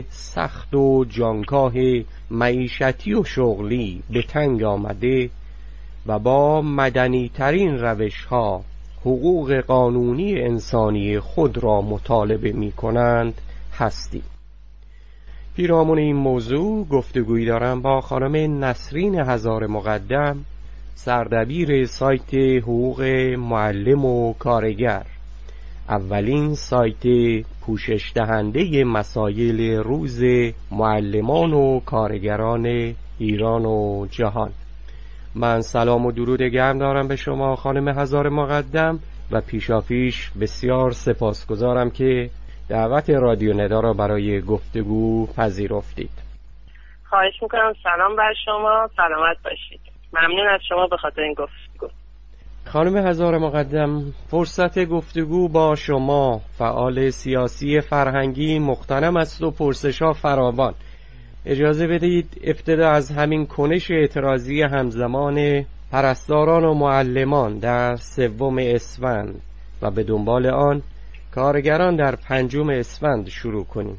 سخت و جانکاه معیشتی و شغلی به تنگ آمده و با مدنی ترین روشها حقوق قانونی انسانی خود را مطالبه می کنند هستیم. پیرامون این موضوع گفتگویی دارم با خانم نسرین هزار مقدم، سردبیر سایت حقوق معلم و کارگر، اولین سایت پوشش دهنده مسائل روز معلمان و کارگران ایران و جهان. من سلام و درود گرم دارم به شما خانم هزار مقدم و پیشاپیش بسیار سپاسگزارم که دعوت رادیو ندا را برای گفتگو پذیرفتید. خواهش میکنم. سلام بر شما، سلامت باشید. ممنون از شما به خاطر این گفتگو. خانم هزار مقدم، فرصت گفتگو با شما فعال سیاسی فرهنگی مغتنم است و پرسش‌ها فراوان. اجازه بدهید ابتدا از همین کنش اعتراضی همزمان پرستاران و معلمان در 3 اسفند و به دنبال آن کارگران در 5 اسفند شروع کنیم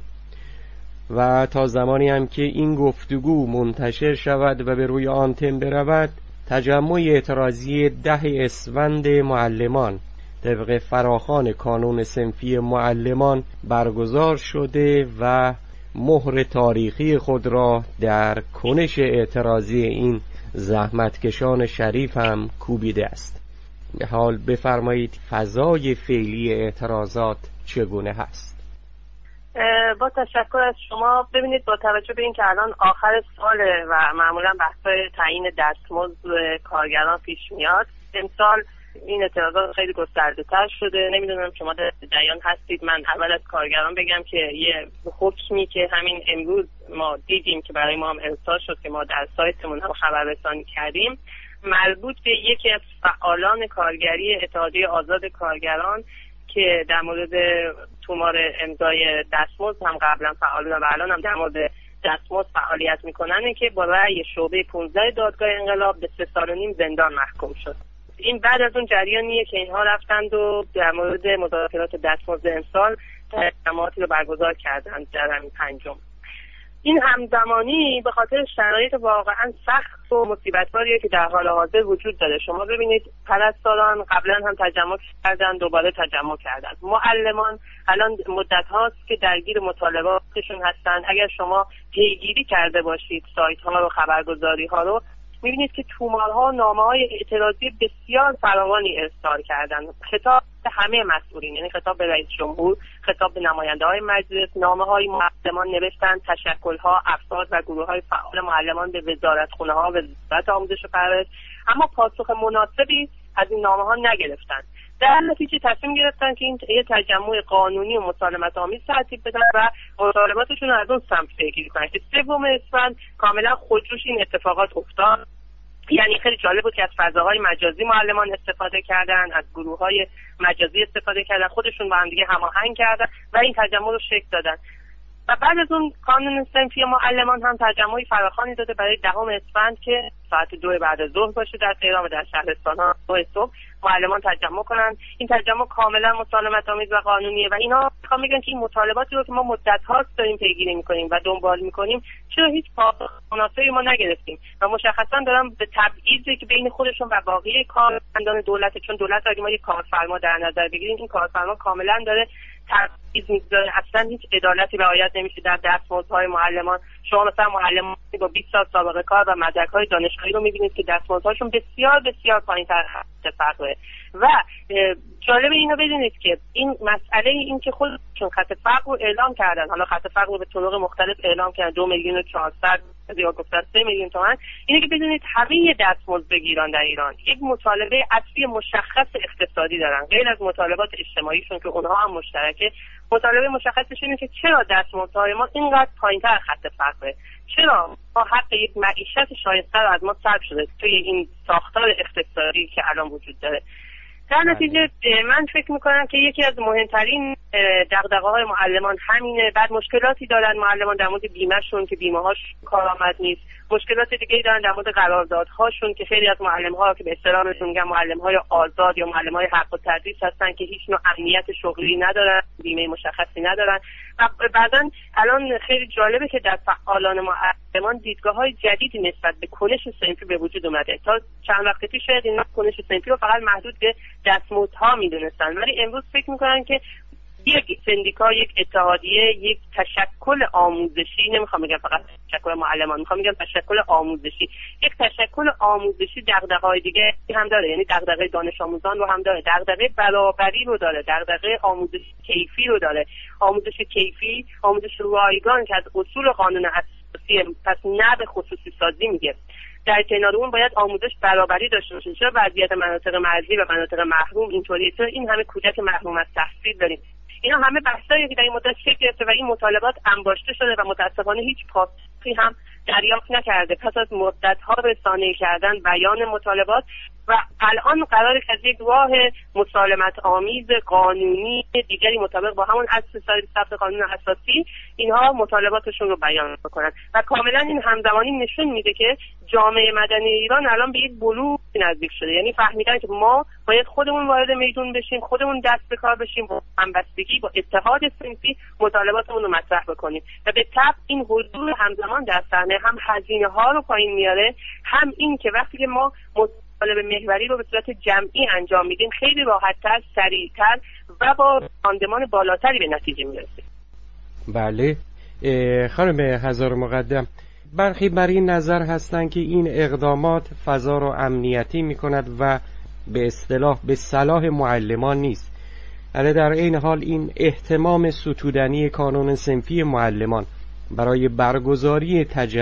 و تا زمانی هم که این گفتگو منتشر شود و به روی آنتن برود، تجمع اعتراضی 10 اسفند معلمان طبق فراخوان کانون صنفی معلمان برگزار شده و مهر تاریخی خود را در کنش اعتراضی این زحمتکشان شریف هم کوبیده است. به حال بفرمایید فضای فعلی اعتراضات چگونه هست؟ با تشکر از شما. ببینید، با توجه به اینکه الان آخر ساله و معمولا بحث‌های تعیین دستمزد کارگران پیش میاد، امسال این اعتراضات خیلی گسترده‌تر شده. نمیدونم شما در جریان هستید. من اول از کارگران بگم که یه حکمی که همین امروز ما دیدیم که برای ما هم ارسال شد که ما در سایتمون هم خبررسانی کردیم، مربوط به یکی از فعالان کارگری اتحادیه آزاد کارگران که در مورد تومار امضای دستمزد هم قبلا فعالن و الان هم در مورد دستمزد فعالیت میکنن، که با رأی شعبه 15 دادگاه انقلاب به 3.5 سال زندان محکوم شد. این بعد از اون جریانیه که اینها رفتند و در مورد مذاکرات دستمزد امسال تجمعاتی رو برگزار کردند در همین 5. این همزمانی به خاطر شرایط واقعا سخت و مصیبت‌باریه که در حال حاضر وجود داره. شما ببینید پرستاران قبلا هم تجمع کردن، دوباره تجمع کردن. معلمان الان مدت هاست که درگیر مطالباتشون هستن. اگر شما پیگیری کرده باشید سایت ها رو، خبرگزاری ها رو، می‌بینید که تومارها و نامه‌های اعتراضی بسیار فراوانی ارسال کردن. خطاب به همه مسئولین، یعنی خطاب به رئیس جمهور، خطاب به نماینده‌های مجلس، نامه‌های معلمان نوشتن، تشکل‌ها، افراد و گروه‌های فعال معلمان به وزارتخونه‌ها و وزارت آموزش و پرورش، اما پاسخ مناسبی از این نامه‌ها نگرفتن. در نتیجه تصمیم گرفتن که این یه تجمع قانونی و مسالمت‌آمیز ترتیب بدن و مطالباتشون رو از اون سمت پیگیری کنن که 3 اسفند کاملا خودجوش این اتفاقات افتاد. یعنی خیلی جالب بود که از فضاهای مجازی معلمان استفاده کردن، از گروه‌های مجازی استفاده کردن، خودشون با هم دیگه هماهنگ کردن و این تجمع رو شکل دادن. و بعد از اون کانون صنفی معلمان هم تجمعی فراخوانی داده برای 10 اسفند که ساعت 2 بعد از ظهر باشه در تهران و در شهرستان‌ها 2 صبح معلمان تجمع کنن. این تجمع کاملا مسالمت‌آمیز و قانونیه و اینا میخوام بگن که این مطالباتی رو که ما مدت هاست داریم پیگیری می‌کنیم و دنبال می‌کنیم، چرا هیچ پاسخ مناسبی ما نگرفتیم؟ و مشخصا دارم به تبعیضی که بین خودشون و باقی کارمندان دولت، چون دولت اگه ما یک کارفرما در نظر بگیریم، این کارفرما کاملا داره تبعیض می‌ذاره، اصلا هیچ عدالتی رعایت نمیشه در دستمزدهای معلمان. شما مثلا معلمانی با 20 سال سابقه کار و مدرک‌های دانشگاهی رو می‌بینید که دستمزدهاشون بسیار بسیار پایین‌تر فقره. و جالب اینو بدونید که این مسئله این که خودشون خط فقر رو اعلام کردن، حالا خط فقر رو به طرق مختلف اعلام کردن، 2,400,000 یا گفتن 3 میلیون تومان، اینه که بدونید همه دستمزد بگیران در ایران یک مطالبه اصلی مشخص اقتصادی دارن، غیر از مطالبات اجتماعیشون که اونها هم مشترکه. مطالبه مشخصش اینه که چرا دستمزدهای ما اینقدر پایین‌تر خط فقره، چرا ما حق یک معیشت شایسته رو از ما سلب شده توی این ساختار اقتصادی که الان وجود داره. در نتیجه من فکر میکنم که یکی از مهمترین دغدغه‌های معلمان همینه. بعد مشکلاتی دارن معلمان در مورد بیمه‌شون که بیمه‌هاش کارآمد نیست، مشکلات دیگه‌ای دارن در مورد قراردادهاشون که خیلی از معلم‌ها که به اصطلاحشون میگن معلم‌های آزاد یا معلم‌های حق التدریس هستن که هیچ نوع امنیت شغلی ندارن، بیمه مشخصی ندارن. و بعداً الان خیلی جالبه که در فعالان معلمان دیدگاه‌های جدیدی نسبت به کنش صنفی به وجود اومده. تا چند وقت پیش این کنش صنفی رو فقط محدود به دستمزدها می‌دونستن، ولی امروز فکر می‌کنن که یک سندیکا، یک اتحادیه، یک تشکل آموزشی، نمیخوام بگم فقط تشکل معلمان، میخوام بگم تشکل آموزشی، یک تشکل آموزشی دغدغه‌های دیگه هم داره، یعنی دغدغه دانش آموزان رو هم داره، دغدغه برابری رو داره، دغدغه آموزش کیفی رو داره. آموزش کیفی، آموزش رایگان که از اصول قانون اساسی پس نه به خصوصی سازی میگه. در کنار اون باید آموزش برابری داشته باشه. چرا وضعیت مناطق مرزی و مناطق محروم اینطوریه؟ چرا این همه کودک محروم از تحصیل داریم؟ اینا همه بحثایی که در این مدت شکل گرفته و این مطالبات انباشته شده و متاسفانه هیچ پاسخی هم دریافت نکرده. پس از مدت‌ها رسانه‌ای کردن بیان مطالبات و الان قراره که از یک راه مسالمت آمیز قانونی دیگری مطابق با همون اصل ثبت قانون اساسی اینها مطالباتشون رو بیان بکنن و کاملا این همزمانی نشون میده که جامعه مدنی ایران الان به یک بلوغ نزدیک شده. یعنی فهمیدن که ما باید خودمون وارد میدون بشیم، خودمون دست به کار بشیم، با همبستگی با اتحاد صنفی مطالباتمون رو مطرح بکنیم و به تبع این حضور همزمان در صحنه هم هزینه ها رو پایین میاره، هم این که وقتی که ما مطالبه محوری رو به صورت جمعی انجام میدیم خیلی راحت‌تر، سریع‌تر و با راندمان بالاتری به نتیجه میرسیم. بله خانم هزار مقدم، برخی بر این نظر هستند که این اقدامات فضا رو امنیتی می‌کند و به اصطلاح به صلاح معلمان نیست. ولی در این حال این اهتمام ستودنی کانون صنفی معلمان برای برگزاری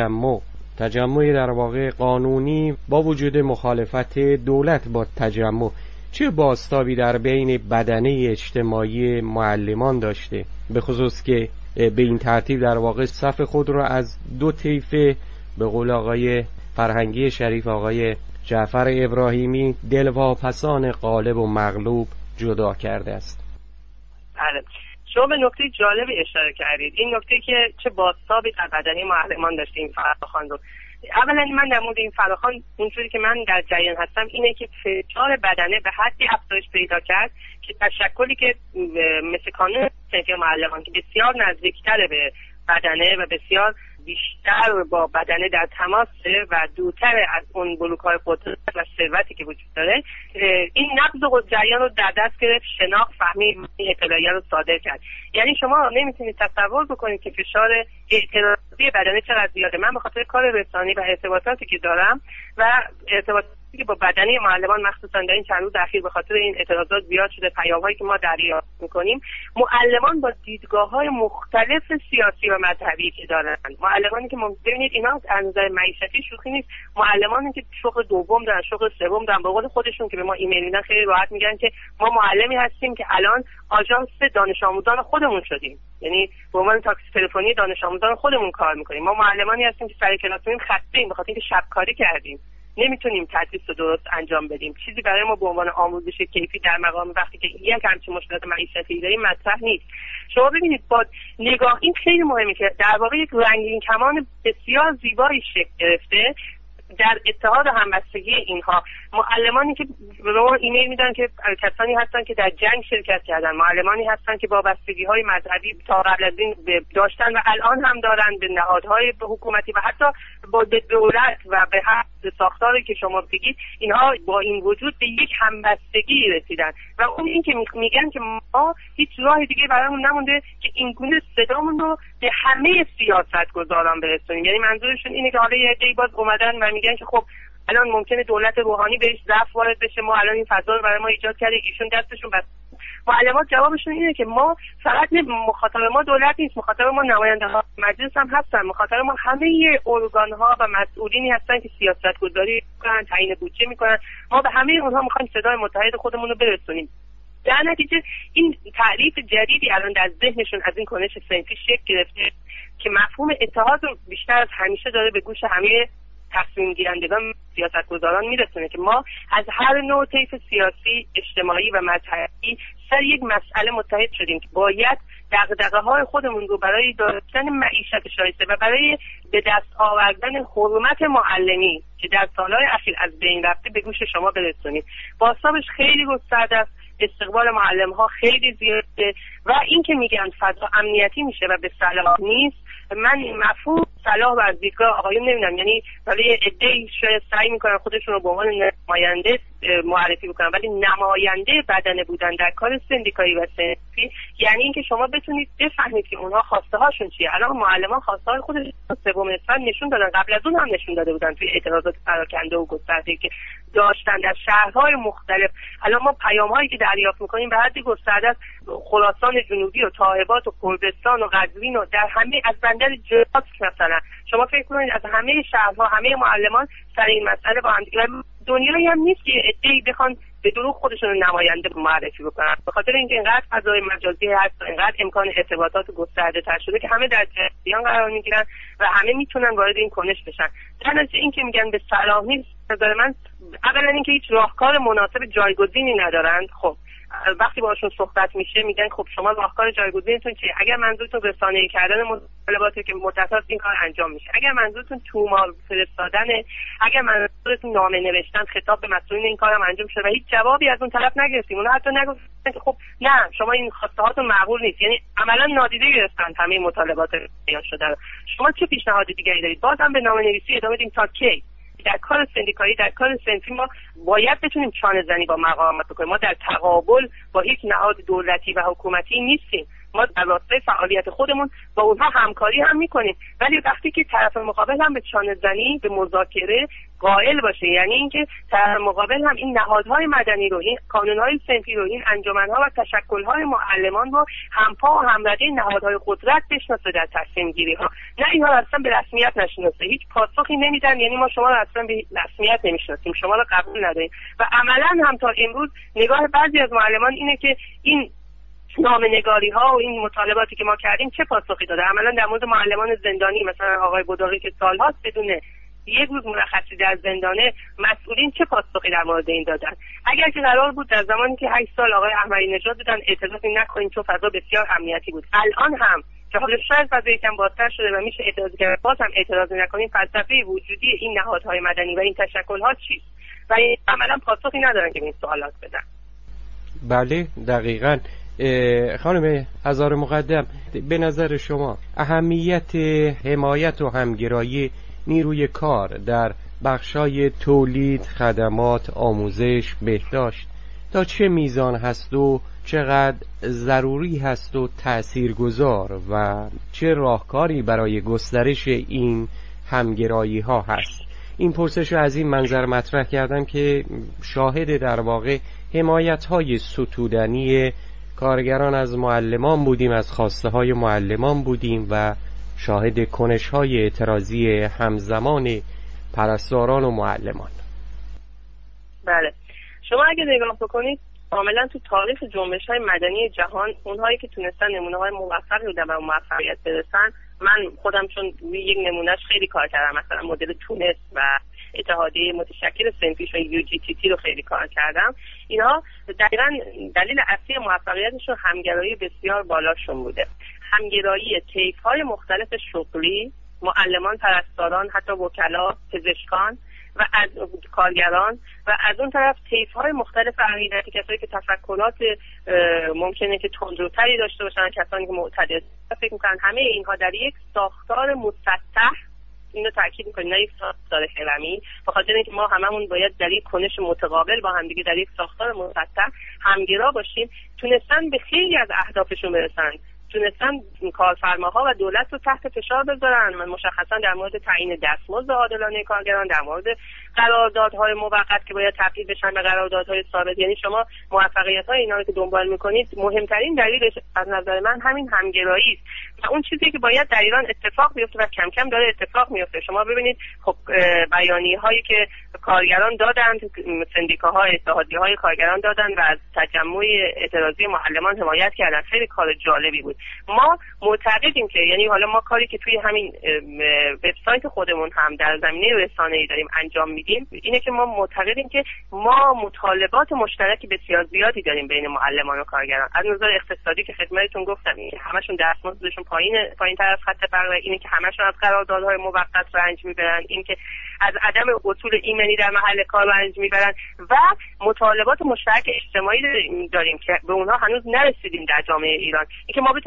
تجمع در واقع قانونی با وجود مخالفت دولت با تجمع چه بازتابی در بین بدنه اجتماعی معلمان داشته، به خصوص که به این ترتیب در واقع صف خود را از دو طیف به قول آقای فرهنگی شریف آقای جعفر ابراهیمی دلواپسان غالب و مغلوب جدا کرده است؟ بله، شما به نکته جالبی اشاره کردید. این نکته که چه بازتابی در بدنه معلمان داشته این فراخوان رو. اولا من در مورد این فراخوان اونجوری که من در جریان هستم اینه که فشار بدنه به حدی افزایش پیدا کرد که تشکلی که مثل کانون صنفی معلمان که بسیار نزدیکتر به بدنه و بسیار بیشتر با بدنه در تماسه و دورتر از اون بلوک‌های قدرت و ثروتی که وجود داره، این نبض جریان رو در دست گرفت، شناخت، فهمید، این اطلاعیه رو صادر کرد. یعنی شما نمیتونید تصور بکنید که فشار اعتراضی بدنه چقدر زیاده. من به خاطر کار رسانی و ارتباطاتی که دارم و ارتباطاتی که با بدنه معلمان مخصوصا در این چند روز اخیر به خاطر این اعتراضات زیاد شده، پیام‌هایی که ما دریافت می‌کنیم، معلمان با دیدگاه‌های مختلف سیاسی و مذهبی که دارن، معلمانی که ببینید اینا از نظر معیشتی شوخی نیست، معلمانی که شغل دوم دارن، شغل سوم دارن، به قول خودشون که به ما ایمیل میدن خیلی راحت میگن که ما معلمی هستیم که الان آژانس دانش آموزان خودمون شدیم، یعنی به عنوان تاکسی تلفنی دانش آموزان خودمون کار می‌کنیم. ما معلمانی هستیم که سر کلاسمون خسته‌ایم به خاطر اینکه شبکاری کردیم، نمیتونیم تدریس رو درست انجام بدیم. چیزی برای ما به عنوان آموزش کیفی در مقام وقتی که یک همچین مشکلات معیشتی داریم مطرح نیست. شما ببینید با نگاه این خیلی مهمه که در واقع یک رنگین کمان بسیار زیبایی شکل گرفته در اتحاد و همبستگی اینها. معلمانی که به ما ایمیل میدن که کسانی هستن که در جنگ شرکت کردن، معلمانی هستن که وابستگی‌های مذهبی تا قبل از این داشتن و الان هم دارن به نهادهای حکومتی و حتی با دولت و به هر ساختاری که شما بگید، اینها با این وجود به یک همبستگی رسیدن و اون این که میگن که ما هیچ راه دیگه برامون نمونده که این گونه صدامون رو به همه سیاستگزاران برسونیم. یعنی منظورشون اینه که حالا یه عده‌ای باز اومدن و میگن که خب الان ممکنه دولت روحانی بهش ضعف وارد بشه، ما الان این فضا رو برای ما ایجاد کرده، ایشون دستشون بس. معلمات جوابشون اینه که ما فقط مخاطب ما دولت نیست، مخاطب ما نماینده‌های مجلس هم هستن، مخاطب ما همه ارگان‌ها و مسئولینی هستن که سیاست‌گذاری می‌کنن، تعیین بودجه می‌کنن. ما به همه اونها می‌خوایم صدای متحد خودمون رو برسونیم. در نتیجه این تعریف جدیدی الان در ذهنشون از این کنش صنفی شکل گرفته که مفهوم اتحاد رو بیشتر از همیشه داره به گوش همه تصمیم گیرندگان، سیاستگزاران میرسونه که ما از هر نوع طیف سیاسی، اجتماعی و مذهبی سر یک مسئله متحد شدیم که باید دغدغه‌های خودمون رو برای داشتن معیشت شایسته و برای به دست آوردن حرمت معلمی که در سالهای اخیر از بین رفته به گوش شما برسونیم. بازتابش خیلی گسترده است، استقبال معلم‌ها خیلی زیاده و این که میگن فضا امنیتی میشه و به صلاح نیست، من مفهوم صلاح و از دیدگاه آقایون نمیدونم، یعنی برای عده‌ای شاید سعی میکنن خودشون رو به عنوان نماینده معرفی بکنن، ولی نماینده بدنه بودن در کار سندیکایی و صنفی یعنی اینکه شما بتونید بفهمید که اونها خواسته هاشون چیه. الان معلمان خواسته های خودشون سوم اسفند نشون دادن، قبل از اون هم نشون داده بودن توی اعتراضات پراکنده و گسترده که داشتن در شهرهای مختلف. الان ما پیام‌هایی که دریافت می‌کنیم به حد گسترده از خراسان جنوبی و تائبات و کردستان و قزوین و در همه از بندر جات مثلا شما فکر کنید از همه شهرها همه معلمان سر این مسئله با هم دنیایی هم نیست که عده‌ای بخوان به دروغ خودشون رو نماینده معرفی بکنن، به خاطر اینکه اینقدر فضای مجازی هست و اینقدر امکان ارتباطات گسترده تر شده که همه در جریان قرار میگیرن و همه میتونن وارد این کنش بشن. در نتیجه این که میگن به صلاح نیست، نظر من اولا اینکه هیچ راهکار مناسب جایگزینی ندارن. خب وقتی باشون صحبت میشه میگن خب شما راهکار جایگزینتون چیه؟ اگر منظورتون رسانه‌ای کردن مطالباته که مدت‌هاست این کار انجام میشه، اگر منظورتون تومار فرستادنه، اگر منظورتون نامه نوشتن خطاب به مسئولین این کارم انجام شده و هیچ جوابی از اون طرف نگرفتیم، اونها حتی نگفتن که خب نه شما این خواسته هاتون معقول نیست، یعنی عملا نادیده گرفتن همه مطالبات بیان شده رو. شما چه پیشنهاد دیگری دارید؟ بازم به نامه‌نویسی ادامه بدیم تا کی؟ در کار سندیکایی در کار صنفی ما باید بتونیم چانه زنی با مقاومت بکنیم. ما در تقابل با هیچ نهاد دولتی و حکومتی نیستیم، ما در راستای فعالیت خودمون با اونها همکاری هم میکنیم، ولی وقتی که طرف مقابل هم به چانه زنی به مذاکره قائل باشه، یعنی اینکه طرف مقابل هم این نهادهای مدنی رو، این کانونهای صنفی رو، این انجمنها و تشکلهای معلمان رو همپا و همرده نهادهای قدرت بشناسه در تصمیم گیری ها، نه اینها اصلا به رسمیت نشناسه، هیچ پاسخی نمیدن، یعنی ما شما رو اصلا به رسمیت نمیشناسیم، شما رو قبول نداریم. و عملا هم تا امروز نگاه بعضی از معلمان اینه که این نامه‌نگاری ها و این مطالباتی که ما کردیم چه پاسخی داده. عملا در مورد معلمان زندانی مثلا آقای بوداقی که سالهاست بدون یک روز مرخصی در زندانه، مسئولین چه پاسخی در مورد این دادن؟ اگر که قرار بود در زمانی که 8 سال آقای احمدی نژاد بودن اعتراضی نکنیم چون فضا بسیار امنیتی بود، الان هم که حالا شاید فضا یکم بازتر شده و میشه اعتراض کرد، باز هم اعتراض نکنیم، فلسفه وجودی این نهادهای مدنی و این تشکل‌ها چیست؟ و عملا پاسخی ندارن که این سوالات بدن. بله دقیقاً. خانم هزار مقدم، به نظر شما اهمیت حمایت و همگرایی نیروی کار در بخشای تولید، خدمات، آموزش، بهداشت تا چه میزان هست و چقدر ضروری هست و تأثیرگذار و چه راهکاری برای گسترش این همگرایی ها هست؟ این پرسش رو از این منظر مطرح کردم که شاهد در واقع حمایت های ستودنی کارگران از معلمان بودیم، از خواسته های معلمان بودیم و شاهد کنش های اعتراضی همزمان پرستاران و معلمان. بله، شما اگه نگاه بکنید کاملا تو تاریخ جنبش های مدنی جهان اونهایی که تونستن نمونه های موفقی رو در موفقیت برسن، من خودم چون یک نمونهش خیلی کار کردم، مثلا مدل تونس و اتحادیه متشکل صنفیش و UGTT رو خیلی کار کردم، اینها دقیقاً دلیل اصلی موفقیتشون همگرایی بسیار بالاشون بوده. همگرایی طیف‌های مختلف شغلی، معلمان، پرستاران، حتی وکلا، پزشکان و از کارگران و از اون طرف طیف‌های مختلف عقیدتی، کسایی که تفکرات ممکنه که تندروتری داشته باشن، کسانی که معتدل فکر می‌کنن، همه اینها در یک ساختار مسطح، اینو تاکید می‌کنیم، نه یک ساختار هرمی، به خاطر اینکه ما هممون باید در یک کنش متقابل با هم دیگه در یک ساختار مسطح همگرا باشیم، تونستن به خیلی از اهدافشون برسن، تونستن کارفرماها و دولت رو تحت فشار بذارن، مشخصا در مورد تعیین دستمزد عادلانه کارگران، در مورد قراردادهای موقت که باید تبدیل بشن به قراردادهای ثابت. یعنی شما موفقیت‌های اینا رو که دنبال می‌کنید، مهمترین دلیلش از نظر من همین همگرایی است و اون چیزی که باید در ایران اتفاق بیفته و کم کم داره اتفاق میفته. شما ببینید خب بیانیه‌هایی که کارگران دادن، سندیکاها، اتحادیه‌های کارگران دادن و از تجمع اعتراضی معلمان حمایت کردن، خیلی کار جالبی بود. ما معتقدیم که یعنی حالا ما کاری که توی همین وبسایت خودمون هم در زمینه رسانه‌ای داریم انجام میدیم اینه که ما معتقدیم که ما مطالبات مشترکی بسیار زیادی داریم بین معلمان و کارگران. از نظر اقتصادی که خدمتتون گفتم، این همشون دستمزدشون پایین طرف خط فقر، اینه که همشون از قراردادهای موقت رنج میبرن، این که از عدم اصول ایمنی در محل کار رنج میبرن و مطالبات مشترک اجتماعی داریم که به اونها هنوز نرسیدیم در جامعه ایران. اینکه ما بتونیم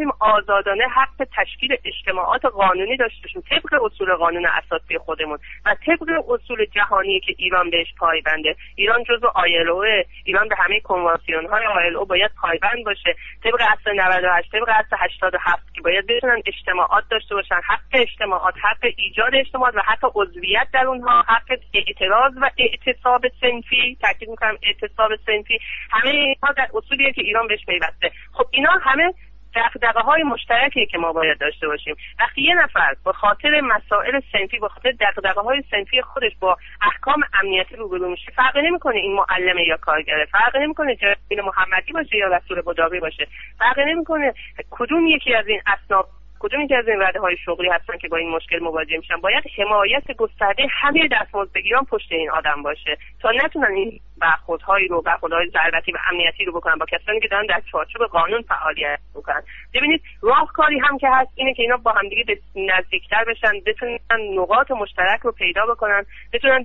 بتونیم آزادانه حق تشکیل اجتماعات قانونی داشته باشیم طبق اصول قانون اساسی خودمون و طبق اصول جهانی که ایران بهش پایبنده. ایران جزو ILO، ایران به همه کنوانسیون‌های ILO باید پایبند باشه، طبق اصل 98، طبق اصل 87 که باید بتونن اجتماعات داشته باشن، حق اجتماعات، حق ایجاد اجتماعات و حتی عضویت در اونها، حق اعتراض و اعتصاب صنفی، تاکید می‌کنم اعتصاب صنفی، همه اینها در اصولیه که ایران بهش پیوسته. خب اینا همه دغدغه‌های مشترکی که ما باید داشته باشیم. وقتی یه نفر به خاطر مسائل صنفی، به خاطر دغدغه‌های صنفی خودش با احکام امنیتی روبرو میشه، فرق نمی‌کنه این معلم یا کارگره، فرق نمی‌کنه جبرئیل محمدی باشه یا رسول قداقی باشه، فرق نمی‌کنه کدوم یکی از این اصناف، کدوم یکی از این رده‌های شغلی هستن که با این مشکل مواجه میشن. باید حمایت گسترده همه دستمزدگیران پشت این آدم باشه تا نتونن این برخوردهای ضربتی و امنیتی رو بکنن با کسانی که دارن در چارچوب قانون فعالیت میکنن. ببینید راهکاری هم که هست اینه که اینا با هم دیگه نزدیکتر بشن، بتونن نقاط مشترک رو پیدا بکنن، بتونن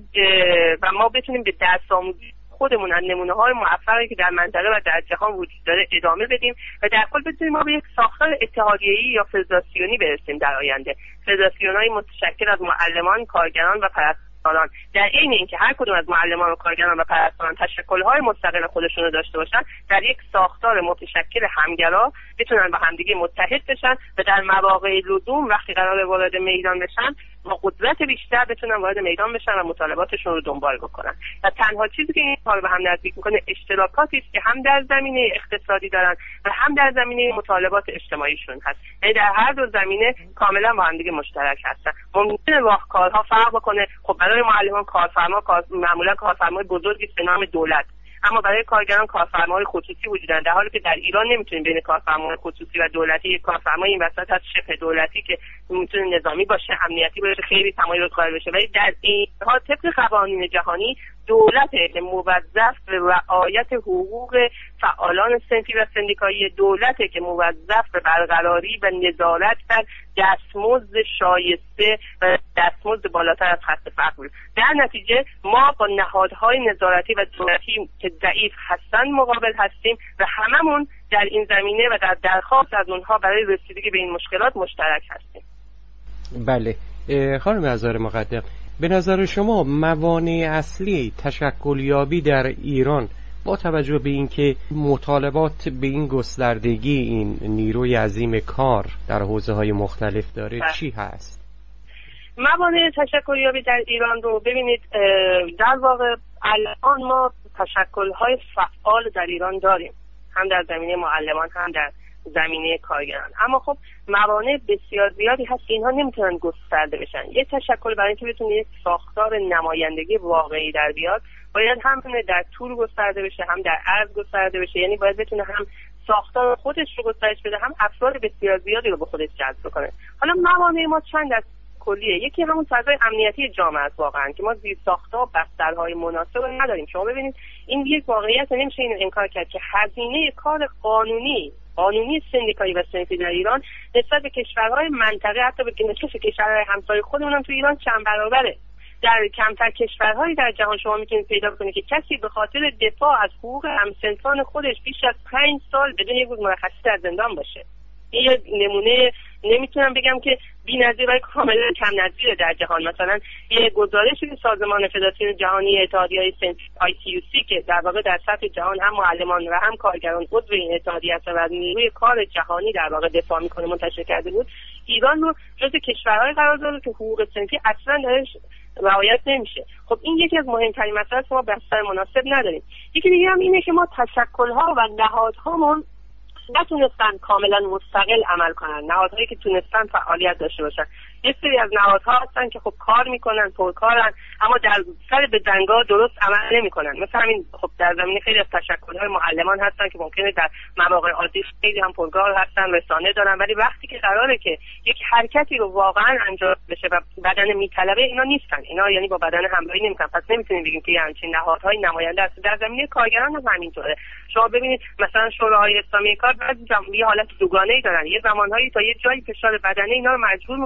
و ما بتونیم به درس‌آموزی خودمون از نمونه‌های موفقی که در منطقه و در جهان وجود داره ادامه بدیم و در کل بتونیم ما به یک ساختار اتحادیه‌ای یا فدراسیونی برسیم در آینده. فدراسیون‌های متشکل از معلمان، کارگران و پرستاران، در عین اینکه هر کدوم از معلمان و کارگران و پرستاران تشکل‌های مستقل خودشون رو داشته باشن، در یک ساختار متشکل همگرا بتونن با همدیگه متحد بشن و در مواقع لزوم وقتی قرار وارد میدان بشن با قدرت بیشتر بتونن وارد میدان بشن و مطالباتشون رو دنبال بکنن. و تنها چیزی که این کار به هم نزدیک میکنه اشتراکاتی است که هم در زمینه اقتصادی دارن و هم در زمینه مطالبات اجتماعیشون هست. یعنی در هر دو زمینه کاملا با هم دیگه مشترک هستن. ممکنه راهکارها فرق بکنه. خب برای معلمان معمولا کارفرمای بزرگی به نام دولت، اما برای کارگران کارفرماهای خصوصی وجود دارن، در حالی که در ایران نمیتونیم بین کارفرمای خصوصی و دولتی، یک کارفرمای این وسط هست شبه دولتی که میتونه نظامی باشه، امنیتی باشه، خیلی تمایز قائل بشه، ولی در اینها طبق قوانین جهانی دولته که موظف به رعایت حقوق فعالان صنفی و سندیکایی، دولته که موظف به برقراری و نظارت بر دستمزد شایسته و دستمزد بالاتر از خط فقر. در نتیجه ما با نهادهای نظارتی و دولتی که ضعیف هستن مقابل هستیم و هممون در این زمینه و در درخواست از اونها برای رسیدگی به این مشکلات مشترک هستیم. بله خانم عذار مقدم، به نظر شما موانع اصلی تشکلیابی در ایران با توجه به اینکه مطالبات به این گستردگی این نیروی عظیم کار در حوزه‌های مختلف داره چی هست؟ موانع تشکلیابی در ایران رو ببینید، در واقع الان ما تشکل‌های فعال در ایران داریم، هم در زمینه معلمان هم در زمینه کارگران، اما خب موانع بسیار زیادی هست که اینها نمیتونن گسترده بشن. یک تشکل برای اینکه بتونه یک ساختار نمایندگی واقعی در بیاد باید هم در طول گسترده بشه هم در عرض گسترده بشه، یعنی باید بتونه هم ساختار خودش رو گسترش بده هم افراد بسیار زیادی رو به خودش جذب کنه. حالا موانع ما چند از کلیه، یکی همون فضای امنیتی جامعه است واقعا که ما زیر ساختار بسترهای مناسب نداریم. شما ببینید این یک واقعیت، نمیشه اینو انکار کرد که هزینه کار قانونی سندیکایی و صنفی در ایران نسبت به کشورهای منطقه، حتی به کشورهای همسایه خودمون هم تو ایران چند برابره. در کمتر کشورهایی در جهان شما میتونید پیدا کنید که کسی به خاطر دفاع از حقوق همسنفان خودش بیش از 5 سال بدون یک روز مرخصی در زندان باشه. این یه نمونه نمیتونم بگم که بی‌نظیر ولی کاملا کم نظیره در جهان. مثلا یه گزارشی که سازمان فدراسیون جهانی اتحادیه‌های صنفی ITUC که در واقع در سطح جهان هم معلمان و هم کارگران عضو این اتحادیه است و از نیروی کار جهانی در واقع دفاع میکنه منتشر کرده بود، ایران رو جزو کشورهای قرار داده که حقوق صنفی اصلا درش رعایت نمیشه. خب این یکی از مهمترین مسائل است که ما بستر مناسب نداریم. یکی دیگه هم اینه که ما تشکل‌ها و نهادهامون نتونستن کاملا مستقل عمل کنن، نهادهایی که تونستن فعالیت داشته باشن. یه سری از نهادها هستن که خب کار میکنن، پرکارن، اما در سر به زنگا درست عمل نمیکنن. مثلا همین خب در زمینه خیلی از تشکل‌های معلمان هستن که ممکنه در مواقع عادی خیلی هم پرکار هستن، رسانه دارن، ولی وقتی که قراره که یک حرکتی رو واقعا انجام بشه و بدن میطلبه اینا نیستن، اینا یعنی با بدن همراهی نمیکنن. پس نمیتونیم بگیم که همچین نهادهای نماینده است. در زمینه کارگران هم همینطوره. شما ببینید مثلا شوراهای اسلامی کار بعضی یه حالت دوگانه‌ای دارن، یه زمانهایی تا یه جایی فشار بدنی اینا رو مجبور میکنه که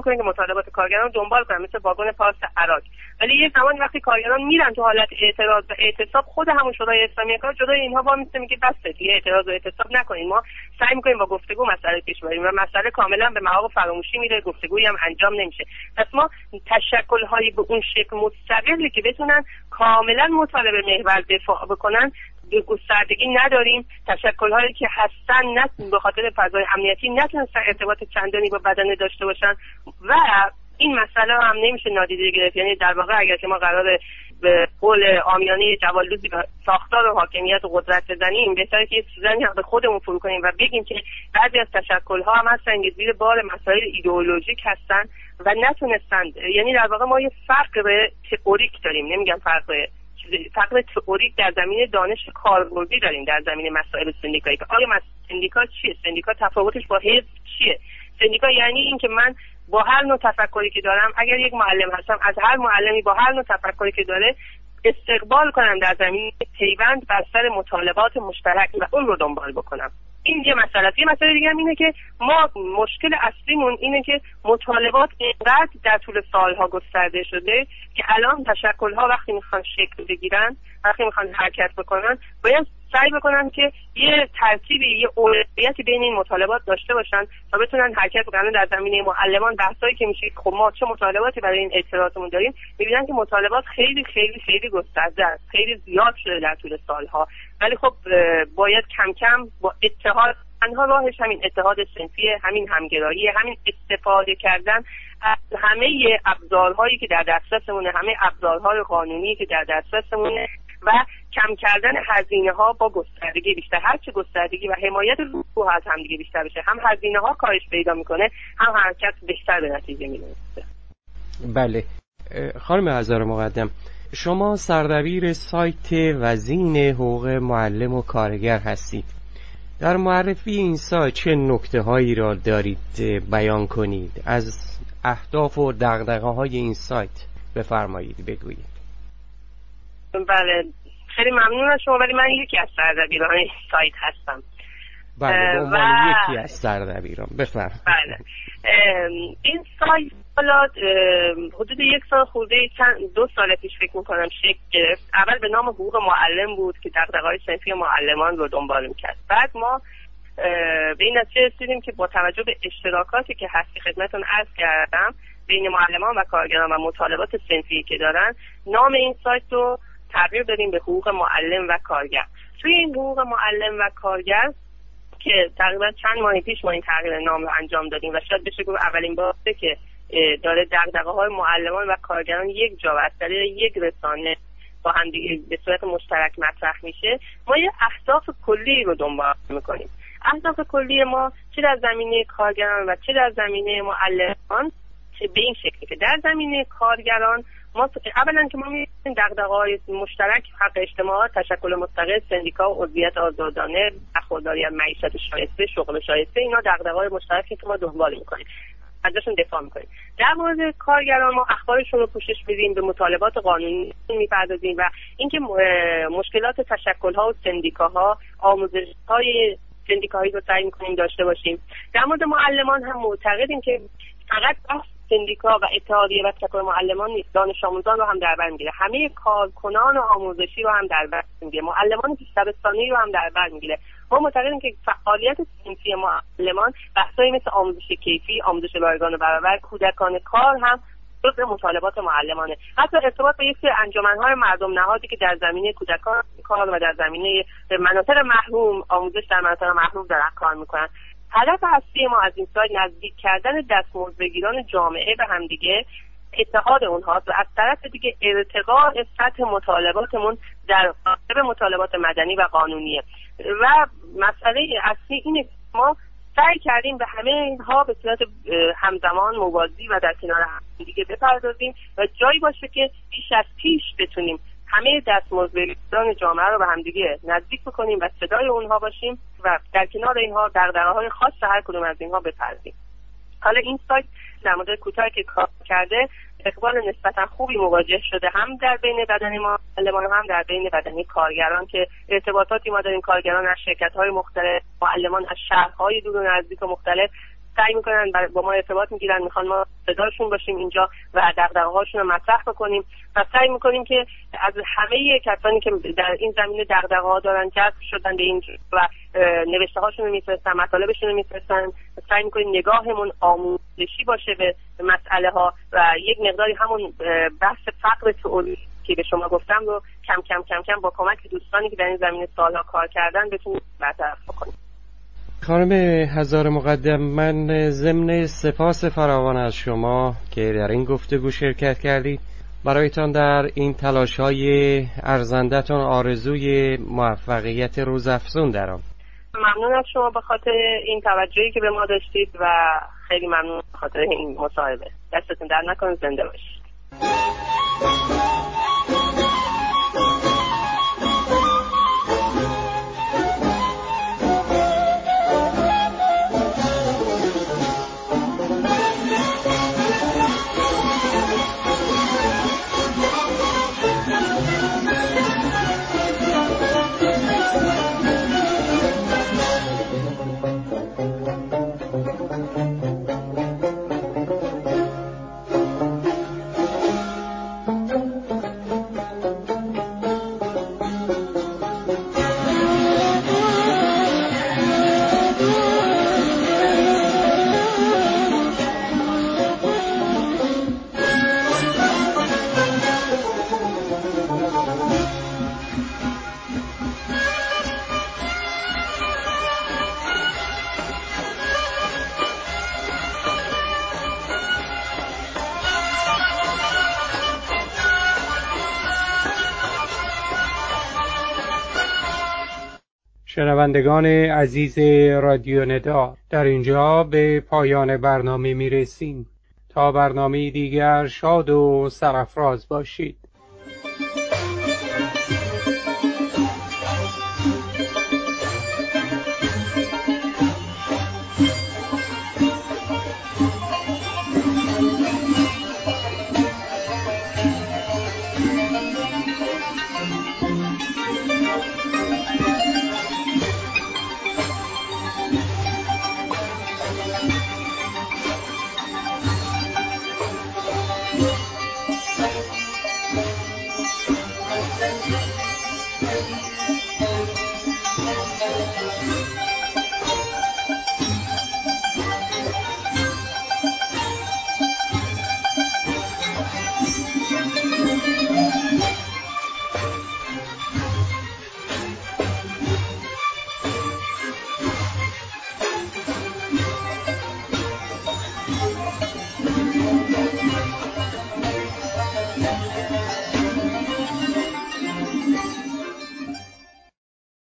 مطالبات کارگران دنبال کنن، مثل واگن پارس عراق. ولی یه زمانی وقتی کارگران میرن تو حالت اعتراض و اعتصاب، خود همون شورای اسلامی کار جلوی اینها وامیسته، میگه بس دیگه اعتراض و اعتصاب نکنین، ما سعی میکنیم با گفتگو مسئله پیش ببریم و مسئله کاملا به معاق فراموشی میره، گفتگویی هم انجام نمیشه. پس ما تشکل‌هایی به اون شکل مستقلی که بتونن کاملا مطالبه محور دفاع بکنن به گستردگی نداریم. تشکل‌هایی که هستن نه به خاطر فضای امنیتی نتونستن ارتباط چندانی با بدنه داشته باشن و این مسئله هم نمیشه نادیده گرفت. یعنی در واقع اگر که ما قراره به قول عامیانه جوالدوزی به ساختار و حاکمیت و قدرت بزنیم، بهتره که یه چیزایی هم به خودمون فرو کنیم و بگیم که بعضی از تشکل‌ها هم هستن که زیر بار مسائل ایدئولوژیک هستن و نتونستند. یعنی در واقع ما یه فرق تئوریک داریم، نمیگم فقط تئوریک در زمینه دانش کاربردی داریم در زمینه مسائل سندیکایی. آیا سندیکا چیه؟ سندیکا تفاوتش با حزب چیه؟ سندیکا یعنی این که من با هر نوع تفکری که دارم، اگر یک معلم هستم، از هر معلمی با هر نوع تفکری که داره استقبال کنم در زمینه پیوند بر سر مطالبات مشترک و اون رو دنبال بکنم. این یه مسئله است. یه مسئله دیگه هم اینه که ما مشکل اصلیمون اینه که مطالبات اینقدر در طول سالها گسترده شده که الان تشکل‌ها وقتی میخوان شکل بگیرن، وقتی میخوان حرکت بکنن، باید سعی بکنن که یه ترتیبی، یه اولویتی بین این مطالبات داشته باشن تا بتونن حرکت بکنن. در زمینه معلمان بحثایی که میشه خب ما چه مطالباتی برای این اعتراضمون داریم، میبینن که مطالبات خیلی خیلی خیلی گسترده است، خیلی زیاد شده در طول سالها. ولی خب باید کم کم با اتحاد، تنها راهش همین اتحاد صنفیه، همین همگرایی، همین استفاده کردن از همه ابزارهایی که در دسترسمونه، همه ابزارهای قانونی که در دسترسمونه و کم کردن هزینه‌ها با گستردگی بیشتر. هر چه گستردگی و حمایت روح از هم دیگه بیشتر بشه، هم هزینه‌ها کاهش پیدا میکنه، هم حرکت بهتر به نتیجه میرسه. بله خانم هزار مقدم، شما سردبیر سایت وزین حقوق معلم و کارگر هستید. در معرفی این سایت چه نکته‌هایی را دارید بیان کنید؟ از اهداف و دغدغه‌های این سایت بفرمایید، بگویید. بله خیلی ممنون از شما، ولی من یکی از سردبیران این سایت هستم. بله به عنوان یکی از سردبیران بفرمایید. بله این سایت حالا حدود 1 سال خورده، 2 سال پیش فکر می‌کنم شکل گرفت. اول به نام حقوق معلم بود که دغدغه‌های صنفی معلمان رو دنبال می‌کرد. بعد ما به این نتیجه رسیدیم که با توجه به اشتراکاتی که هستی خدمتتون عرض کردم بین معلمان و کارگران و مطالبات صنفی که دارن، نام این سایت رو تغییر دادیم به حقوق معلم و کارگر. توی این حقوق معلم و کارگر که تقریبا چند ماه پیش ما این تغییر نام رو انجام دادیم و شاید بشه گفت اولین باره که داره دغدغه‌های معلمان و کارگران یک جا و از طریق یک رسانه با هم دیگه به صورت مشترک مطرح میشه، ما یه اهداف کلی رو دنبال میکنیم. اهداف کلی ما چه در زمینه کارگران و چه در زمینه معلمان به این شکلی که در زمینه کارگران ما اولا که ما می‌بینیم دغدغه‌های مشترک، حق اجتماعات، تشکل مستقل، سندیکا و عضویت آزادانه، برخورداری از معیشت شایسته، شغل شایسته، اینا دغدغه‌های مشترکی که ما دنبال می‌کنیم، ازشون دفاع می‌کنیم. در مورد کارگران ما اخبارشون رو پوشش میدیم، به مطالبات قانونی می‌پردازیم و اینکه مشکلات تشکل‌ها و سندیکاها، آموزش‌های سندیکایی رو سعی می‌کنیم داشته باشیم. در مورد معلمان هم معتقدیم که فقط سندیکا و اتحادیه و تشکل معلمان نیست، دانش آموزان رو هم در بر میگیره، همه کارکنان آموزشی رو هم در بر میگیره، معلمان پیش دبستانی رو هم در بر میگیره. ما معتقدیم که فعالیت صنفی معلمان بحثایی مثل آموزش کیفی، آموزش رایگان برابر، کودکان کار هم جزء مطالبات معلمانه. حتی ارتباط با یک سری انجمن‌های مردم نهادی که در زمینه کودکان کار و در زمینه مناطق محروم، آموزش در مناطق محروم دارن کار میکنن. هدف اصلی ما از این سایت نزدیک کردن دستمزدگیران جامعه به هم دیگه، اتحاد اونها و از طرف دیگه ارتقاء سطح مطالباتمون در قالب مطالبات مدنی و قانونیه. و مسئله اصلی اینه که ما سعی کردیم به همه اینها به صورت همزمان، موازی و در کنار هم دیگه بپردازیم و جایی باشه که بیش از پیش بتونیم همه دستمزدگیران جامعه رو به هم دیگه نزدیک بکنیم و صدای اونها باشیم و در کنار اینها دغدغه‌های خاص هر کدوم از اینها بپردازیم. حالا این سایت در مدت کوتاهی که کار کرده اقبال نسبتا خوبی مواجه شده، هم در بین بدنی معلمان هم در بین بدنی کارگران، که ارتباطاتی ما داریم کارگران از شرکت‌های مختلف، معلمان از شهرهای دور و نزدیک و مختلف سعی میکنن با ما ارتباط میگیرن، میخوان ما صداشون باشیم اینجا و دغدغه‌هاشون رو مطرح بکنیم و سعی میکنیم که از همه کسانی که در این زمینه دغدغه‌ها دارن جذب شدن به این و نوشته هاشون رو میفرستن، مطالبشون رو میفرستن، سعی میکنیم نگاهمون آموزشی باشه به مسئله ها و یک مقداری همون بحث فقر تئوری که به شما گفتم رو کم کم کم کم با کمک دوستانی که در این زمینه سالها کار کردن بتونیم برطرف بکنیم. خانم هزار مقدم، من ضمن سپاس فراوان از شما که در این گفتگو شرکت کردید. برایتان در این تلاش‌های ارزنده‌تان آرزوی موفقیت روزافزون دارم. ممنون از شما به خاطر این توجهی که به ما داشتید و خیلی ممنون به خاطر این مصاحبه. دستتون در نکنه، زنده باشید. شنوندگان عزیز رادیو ندا، در اینجا به پایان برنامه می رسیم. تا برنامه دیگر شاد و سرافراز باشید.